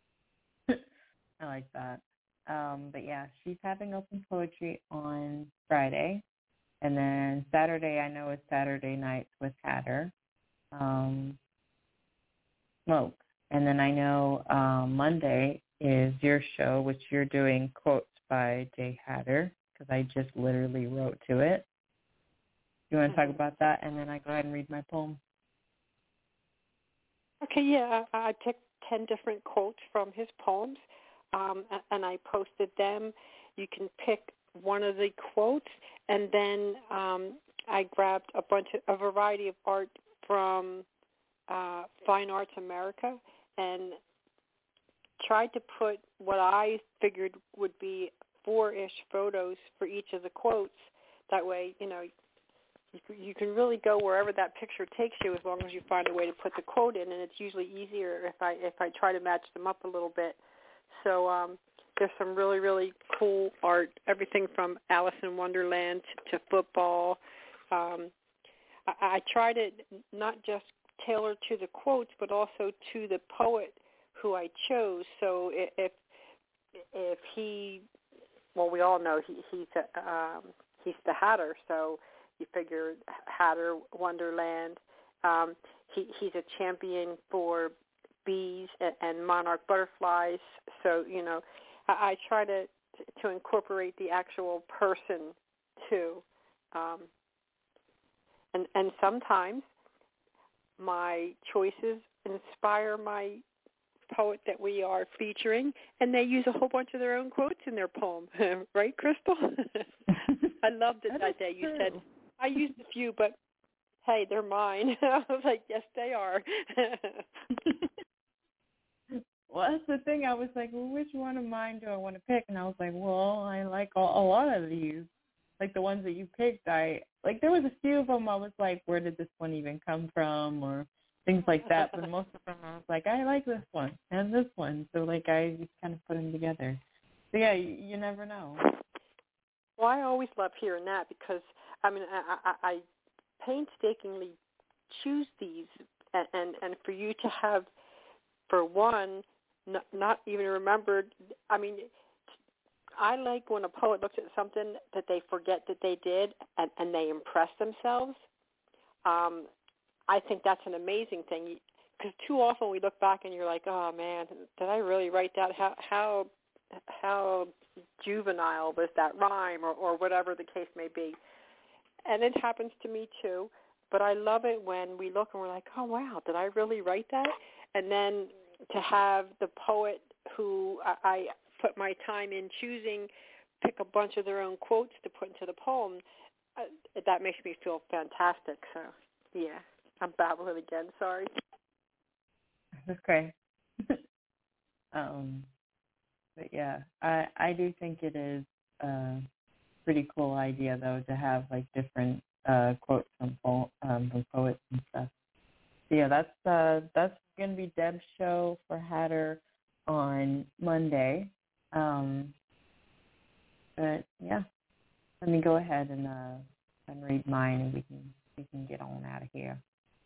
I like that. Um, but, yeah, she's having open poetry on Friday. And then Saturday, I know, is Saturday nights with Hatter. Um Smoke. And then I know um, Monday is your show, which you're doing quotes by Jay Hatter, because I just literally wrote to it. You want to talk about that? And then I go ahead and read my poem. Okay, yeah. I, I picked ten different quotes from his poems, um, and I posted them. You can pick one of the quotes, and then um, I grabbed a bunch of, a variety of art from Uh, Fine Arts America, and tried to put what I figured would be four-ish photos for each of the quotes. That way, you know, you, you can really go wherever that picture takes you as long as you find a way to put the quote in, and it's usually easier if I if I try to match them up a little bit. So um, there's some really, really cool art, everything from Alice in Wonderland to, to football. Um, I, I try to not just tailor to the quotes, but also to the poet who I chose. So if if he, well, we all know he, he's a, um, he's the Hatter. So you figure Hatter, Wonderland. Um, he he's a champion for bees and, and monarch butterflies. So you know, I, I try to to incorporate the actual person too, um, and and sometimes my choices inspire my poet that we are featuring, and they use a whole bunch of their own quotes in their poem. Right, Crystal? I loved it that, that day. You said, I used a few, but hey, they're mine. I was like, yes, they are. Well, that's the thing. I was like, well, which one of mine do I want to pick? And I was like, well, I like a, a lot of these. Like the ones that you picked, I like there was a few of them I was like, where did this one even come from, or things like that. But most of them I was like, I like this one and this one. So like I just kind of put them together. So yeah, you, you never know. Well, I always love hearing that because I mean I, I, I painstakingly choose these, and, and and for you to have, for one, not, not even remembered. I mean. I like when a poet looks at something that they forget that they did and, and they impress themselves. Um, I think that's an amazing thing because too often we look back and you're like, oh, man, did I really write that? How how, how juvenile was that rhyme or, or whatever the case may be. And it happens to me too, but I love it when we look and we're like, oh, wow, did I really write that? And then to have the poet who I, I – put my time in choosing, pick a bunch of their own quotes to put into the poem, uh, that makes me feel fantastic. So, yeah, I'm babbling again. Sorry. That's great. um, but, yeah, I, I do think it is a pretty cool idea, though, to have, like, different uh, quotes from, po- um, from poets and stuff. So, yeah, that's, uh, that's going to be Deb's show for Hatter on Monday. Um, but yeah, let me go ahead and uh, and read mine, and we can we can get on out of here.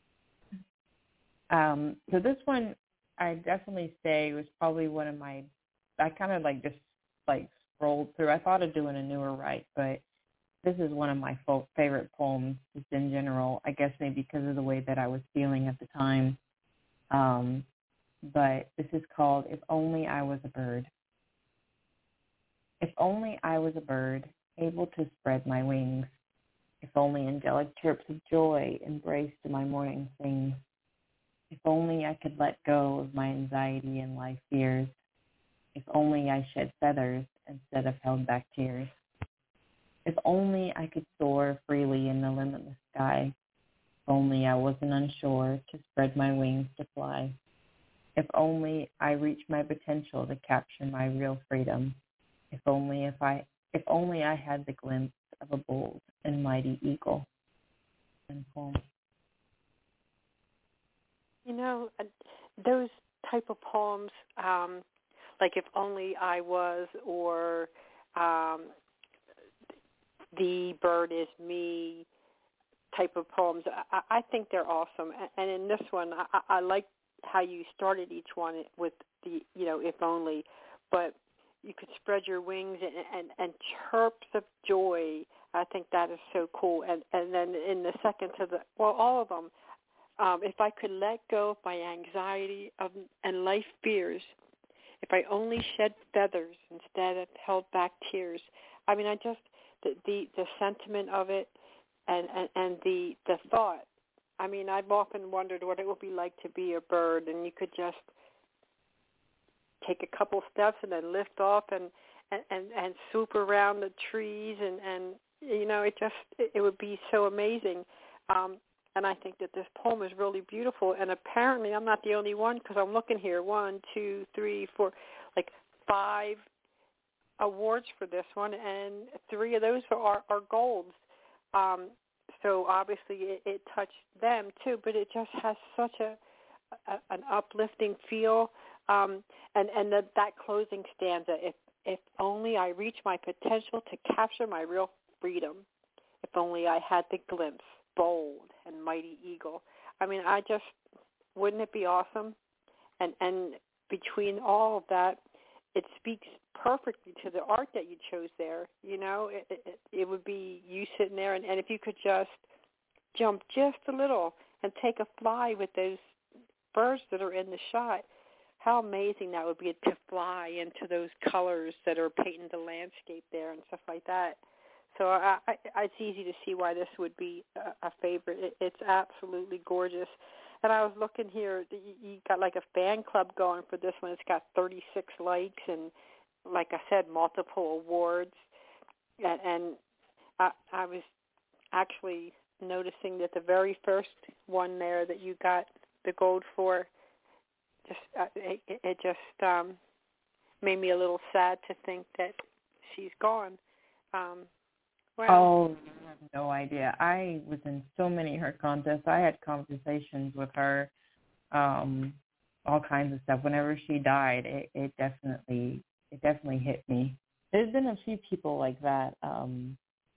Um, so this one, I definitely say was probably one of my, I kind of like just like scrolled through. I thought of doing a newer write, but this is one of my fo- favorite poems just in general, I guess maybe because of the way that I was feeling at the time. Um, but this is called If Only I Was a Bird. If only I was a bird, able to spread my wings. If only angelic chirps of joy embraced my morning sings. If only I could let go of my anxiety and life fears. If only I shed feathers instead of held back tears. If only I could soar freely in the limitless sky. If only I wasn't unsure to spread my wings to fly. If only I reached my potential to capture my real freedom. If only if I if only I had the glimpse of a bold and mighty eagle. And poem. You know, those type of poems, um, like If Only I Was, or um, The Bird Is Me type of poems, I, I think they're awesome. And in this one, I, I like how you started each one with the, you know, if only, but you could spread your wings and, and, and chirps of joy. I think that is so cool. And, and then in the second to the, well, all of them, um, if I could let go of my anxiety of, and life fears, if I only shed feathers instead of held back tears. I mean, I just, the, the, the sentiment of it and, and, and the, the thought. I mean, I've often wondered what it would be like to be a bird, and you could just take a couple steps and then lift off and, and, and, and swoop around the trees, and, and you know, it just, it, it would be so amazing. Um, and I think that this poem is really beautiful, and apparently I'm not the only one, because I'm looking here, one, two, three, four, like five awards for this one, and three of those are, are golds. Um, so obviously it, it touched them too, but it just has such a, a an uplifting feel. Um, and and the, that closing stanza, if if only I reach my potential to capture my real freedom, if only I had the glimpse, bold and mighty eagle. I mean, I just, wouldn't it be awesome? And and between all of that, it speaks perfectly to the art that you chose there. You know, it, it, it would be you sitting there, and, and if you could just jump just a little and take a fly with those birds that are in the shot, how amazing that would be to fly into those colors that are painting the landscape there and stuff like that. So I, I, it's easy to see why this would be a, a favorite. It, it's absolutely gorgeous. And I was looking here, you got like a fan club going for this one. It's got thirty-six likes and, like I said, multiple awards. And, and I, I was actually noticing that the very first one there that you got the gold for, just uh, it, it just um, made me a little sad to think that she's gone. Um, well, oh, I have no idea. I was in so many of her contests. I had conversations with her, um, all kinds of stuff. Whenever she died, it, it definitely it definitely hit me. There's been a few people like that um,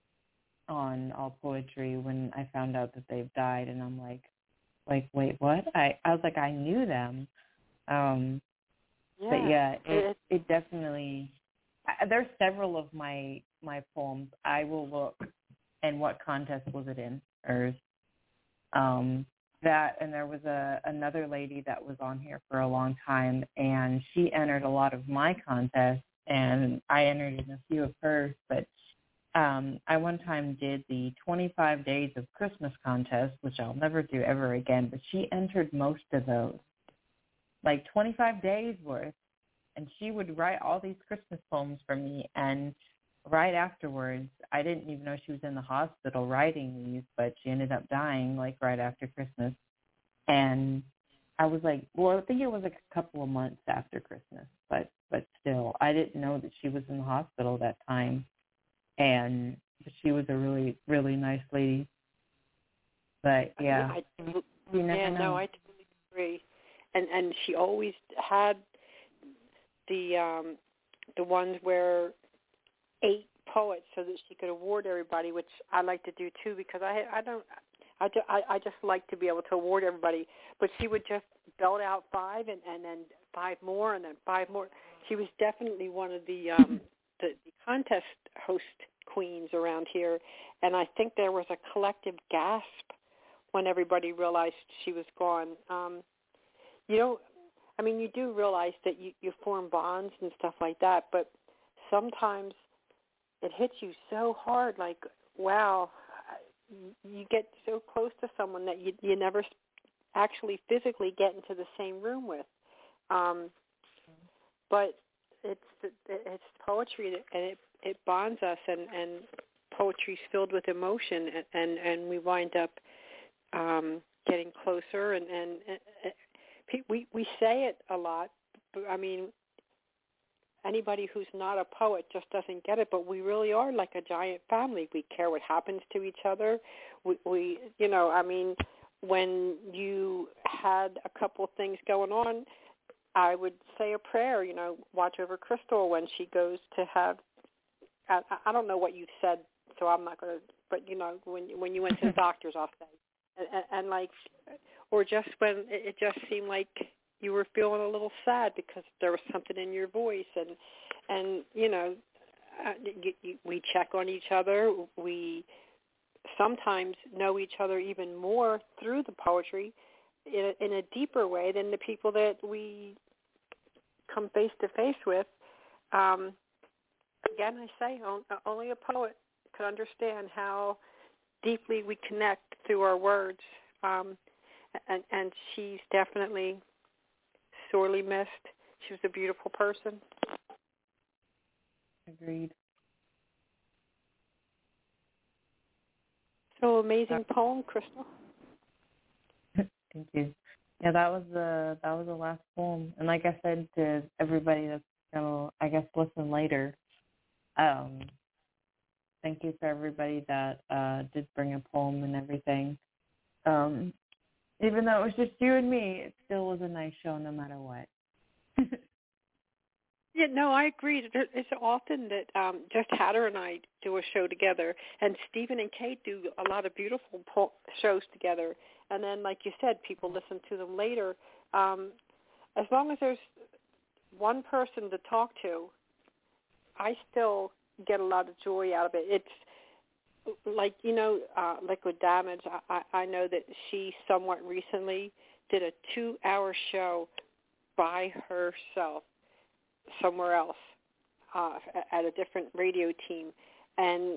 on All Poetry when I found out that they've died, and I'm like, like, wait, what? I, I was like, I knew them. Um, yeah, but yeah, it, it, it definitely, I, there's several of my, my poems. I will look, and what contest was it in? Hers. Um, that, and there was a another lady that was on here for a long time, and she entered a lot of my contests, and I entered in a few of hers, but um, I one time did the twenty-five Days of Christmas contest, which I'll never do ever again, but she entered most of those, like twenty-five days worth, and she would write all these Christmas poems for me, and right afterwards, I didn't even know she was in the hospital writing these, but she ended up dying, like, right after Christmas. And I was like, well, I think it was like a couple of months after Christmas, but but still, I didn't know that she was in the hospital that time. And she was a really, really nice lady. But, yeah, I, you never yeah, know. no, I totally agree. And and she always had the um, the ones where eight poets so that she could award everybody, which I like to do too, because I I don't I, ju- I, I just like to be able to award everybody. But she would just belt out five and, and then five more and then five more. She was definitely one of the, um, the, the contest host queens around here. And I think there was a collective gasp when everybody realized she was gone. Um, you know, I mean, you do realize that you, you form bonds and stuff like that, but sometimes it hits you so hard, like, wow, you get so close to someone that you you never actually physically get into the same room with. Um, but it's it's poetry, and it, it bonds us, and, and poetry's filled with emotion, and, and, and we wind up um, getting closer, and, and, and we, we say it a lot, but, I mean, anybody who's not a poet just doesn't get it, but we really are like a giant family. We care what happens to each other. We, we you know, I mean, when you had a couple of things going on, I would say a prayer, you know, watch over Crystal when she goes to have, I, I don't know what you said, so I'm not going to, but, you know, when when you went to the doctor's, I'll say. And, and, and like, or just when it just seemed like you were feeling a little sad because there was something in your voice, and and you know, uh, you, you, we check on each other. We sometimes know each other even more through the poetry in a, in a deeper way than the people that we come face to face with. Um, again, I say only a poet could understand how deeply we connect through our words, um, and, and she's definitely sorely missed. She was a beautiful person. Agreed. So amazing poem, Crystal. Thank you. Yeah, that was the that was the last poem, and like I said to everybody that's gonna, I guess, listen later. Um, thank you for everybody that uh, did bring a poem and everything. Um, even though it was just you and me, it still was a nice show, no matter what. Yeah, no, I agree. It's often that um, just Hatter and I do a show together, and Stephen and Kate do a lot of beautiful po- shows together. And then, like you said, people listen to them later. Um, as long as there's one person to talk to, I still get a lot of joy out of it. It's like, you know, uh, Liquid Damage. I, I know that she somewhat recently did a two-hour show by herself somewhere else uh, at a different radio team, and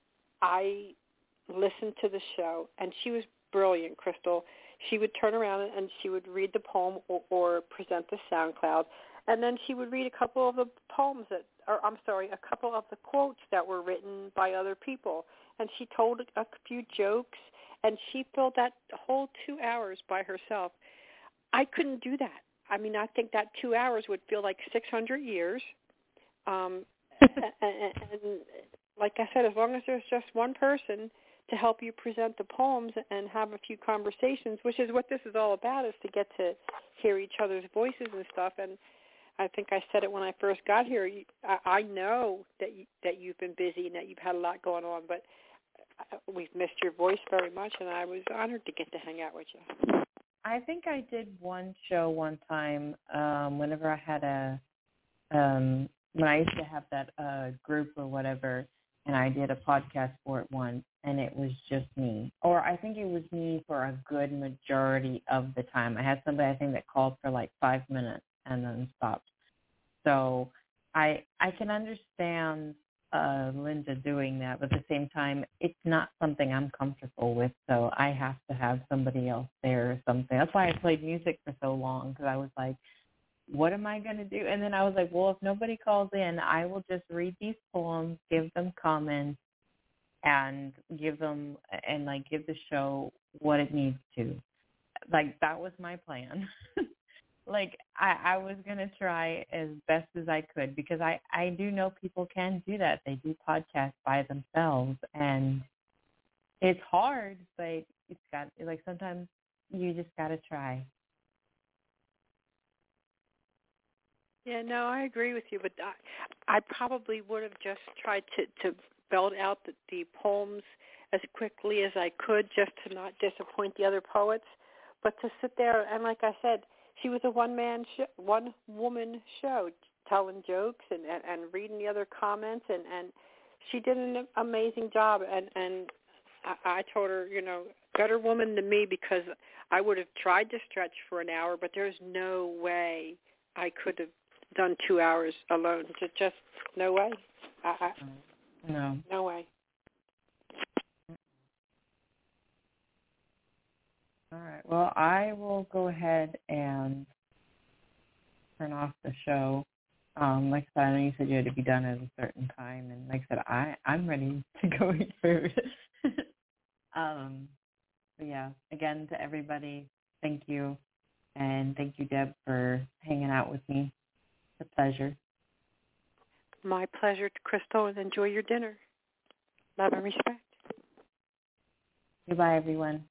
I listened to the show, and she was brilliant, Crystal. She would turn around and she would read the poem or, or present the SoundCloud, and then she would read a couple of the poems that, or I'm sorry, a couple of the quotes that were written by other people, and she told a few jokes, and she filled that whole two hours by herself. I couldn't do that. I mean, I think that two hours would feel like six hundred years. Um, and, and like I said, as long as there's just one person to help you present the poems and have a few conversations, which is what this is all about, is to get to hear each other's voices and stuff. And I think I said it when I first got here. I, I know that you, that you've been busy and that you've had a lot going on, but we've missed your voice very much, and I was honored to get to hang out with you. I think I did one show one time um, whenever I had a, um, when I used to have that uh, group or whatever, and I did a podcast for it once, and it was just me. Or I think it was me for a good majority of the time. I had somebody, I think, that called for like five minutes and then stopped. So I I can understand uh, Linda doing that, but at the same time, it's not something I'm comfortable with, so I have to have somebody else there or something. That's why I played music for so long, because I was like, what am I going to do? And then I was like, well, if nobody calls in, I will just read these poems, give them comments, and give them, and like give the show what it needs to. Like, that was my plan. Like, I, I was going to try as best as I could, because I, I do know people can do that. They do podcasts by themselves, and it's hard, but it's got, like, sometimes you just got to try. Yeah, no, I agree with you, but I, I probably would have just tried to, to belt out the, the poems as quickly as I could just to not disappoint the other poets. But to sit there and, like I said, she was a one-man, sh- one-woman show, telling jokes and, and, and reading the other comments, and, and she did an amazing job. And, and I, I told her, you know, better woman than me, because I would have tried to stretch for an hour, but there's no way I could have done two hours alone. Just, just no way. I, I, no. No way. All right. Well, I will go ahead and turn off the show. Um, like I said, I know you said you had to be done at a certain time, and like I said, I, I'm ready to go eat food. um, but yeah, again, to everybody, thank you. And thank you, Deb, for hanging out with me. It's a pleasure. My pleasure, Crystal, and enjoy your dinner. Love and respect. Goodbye, everyone.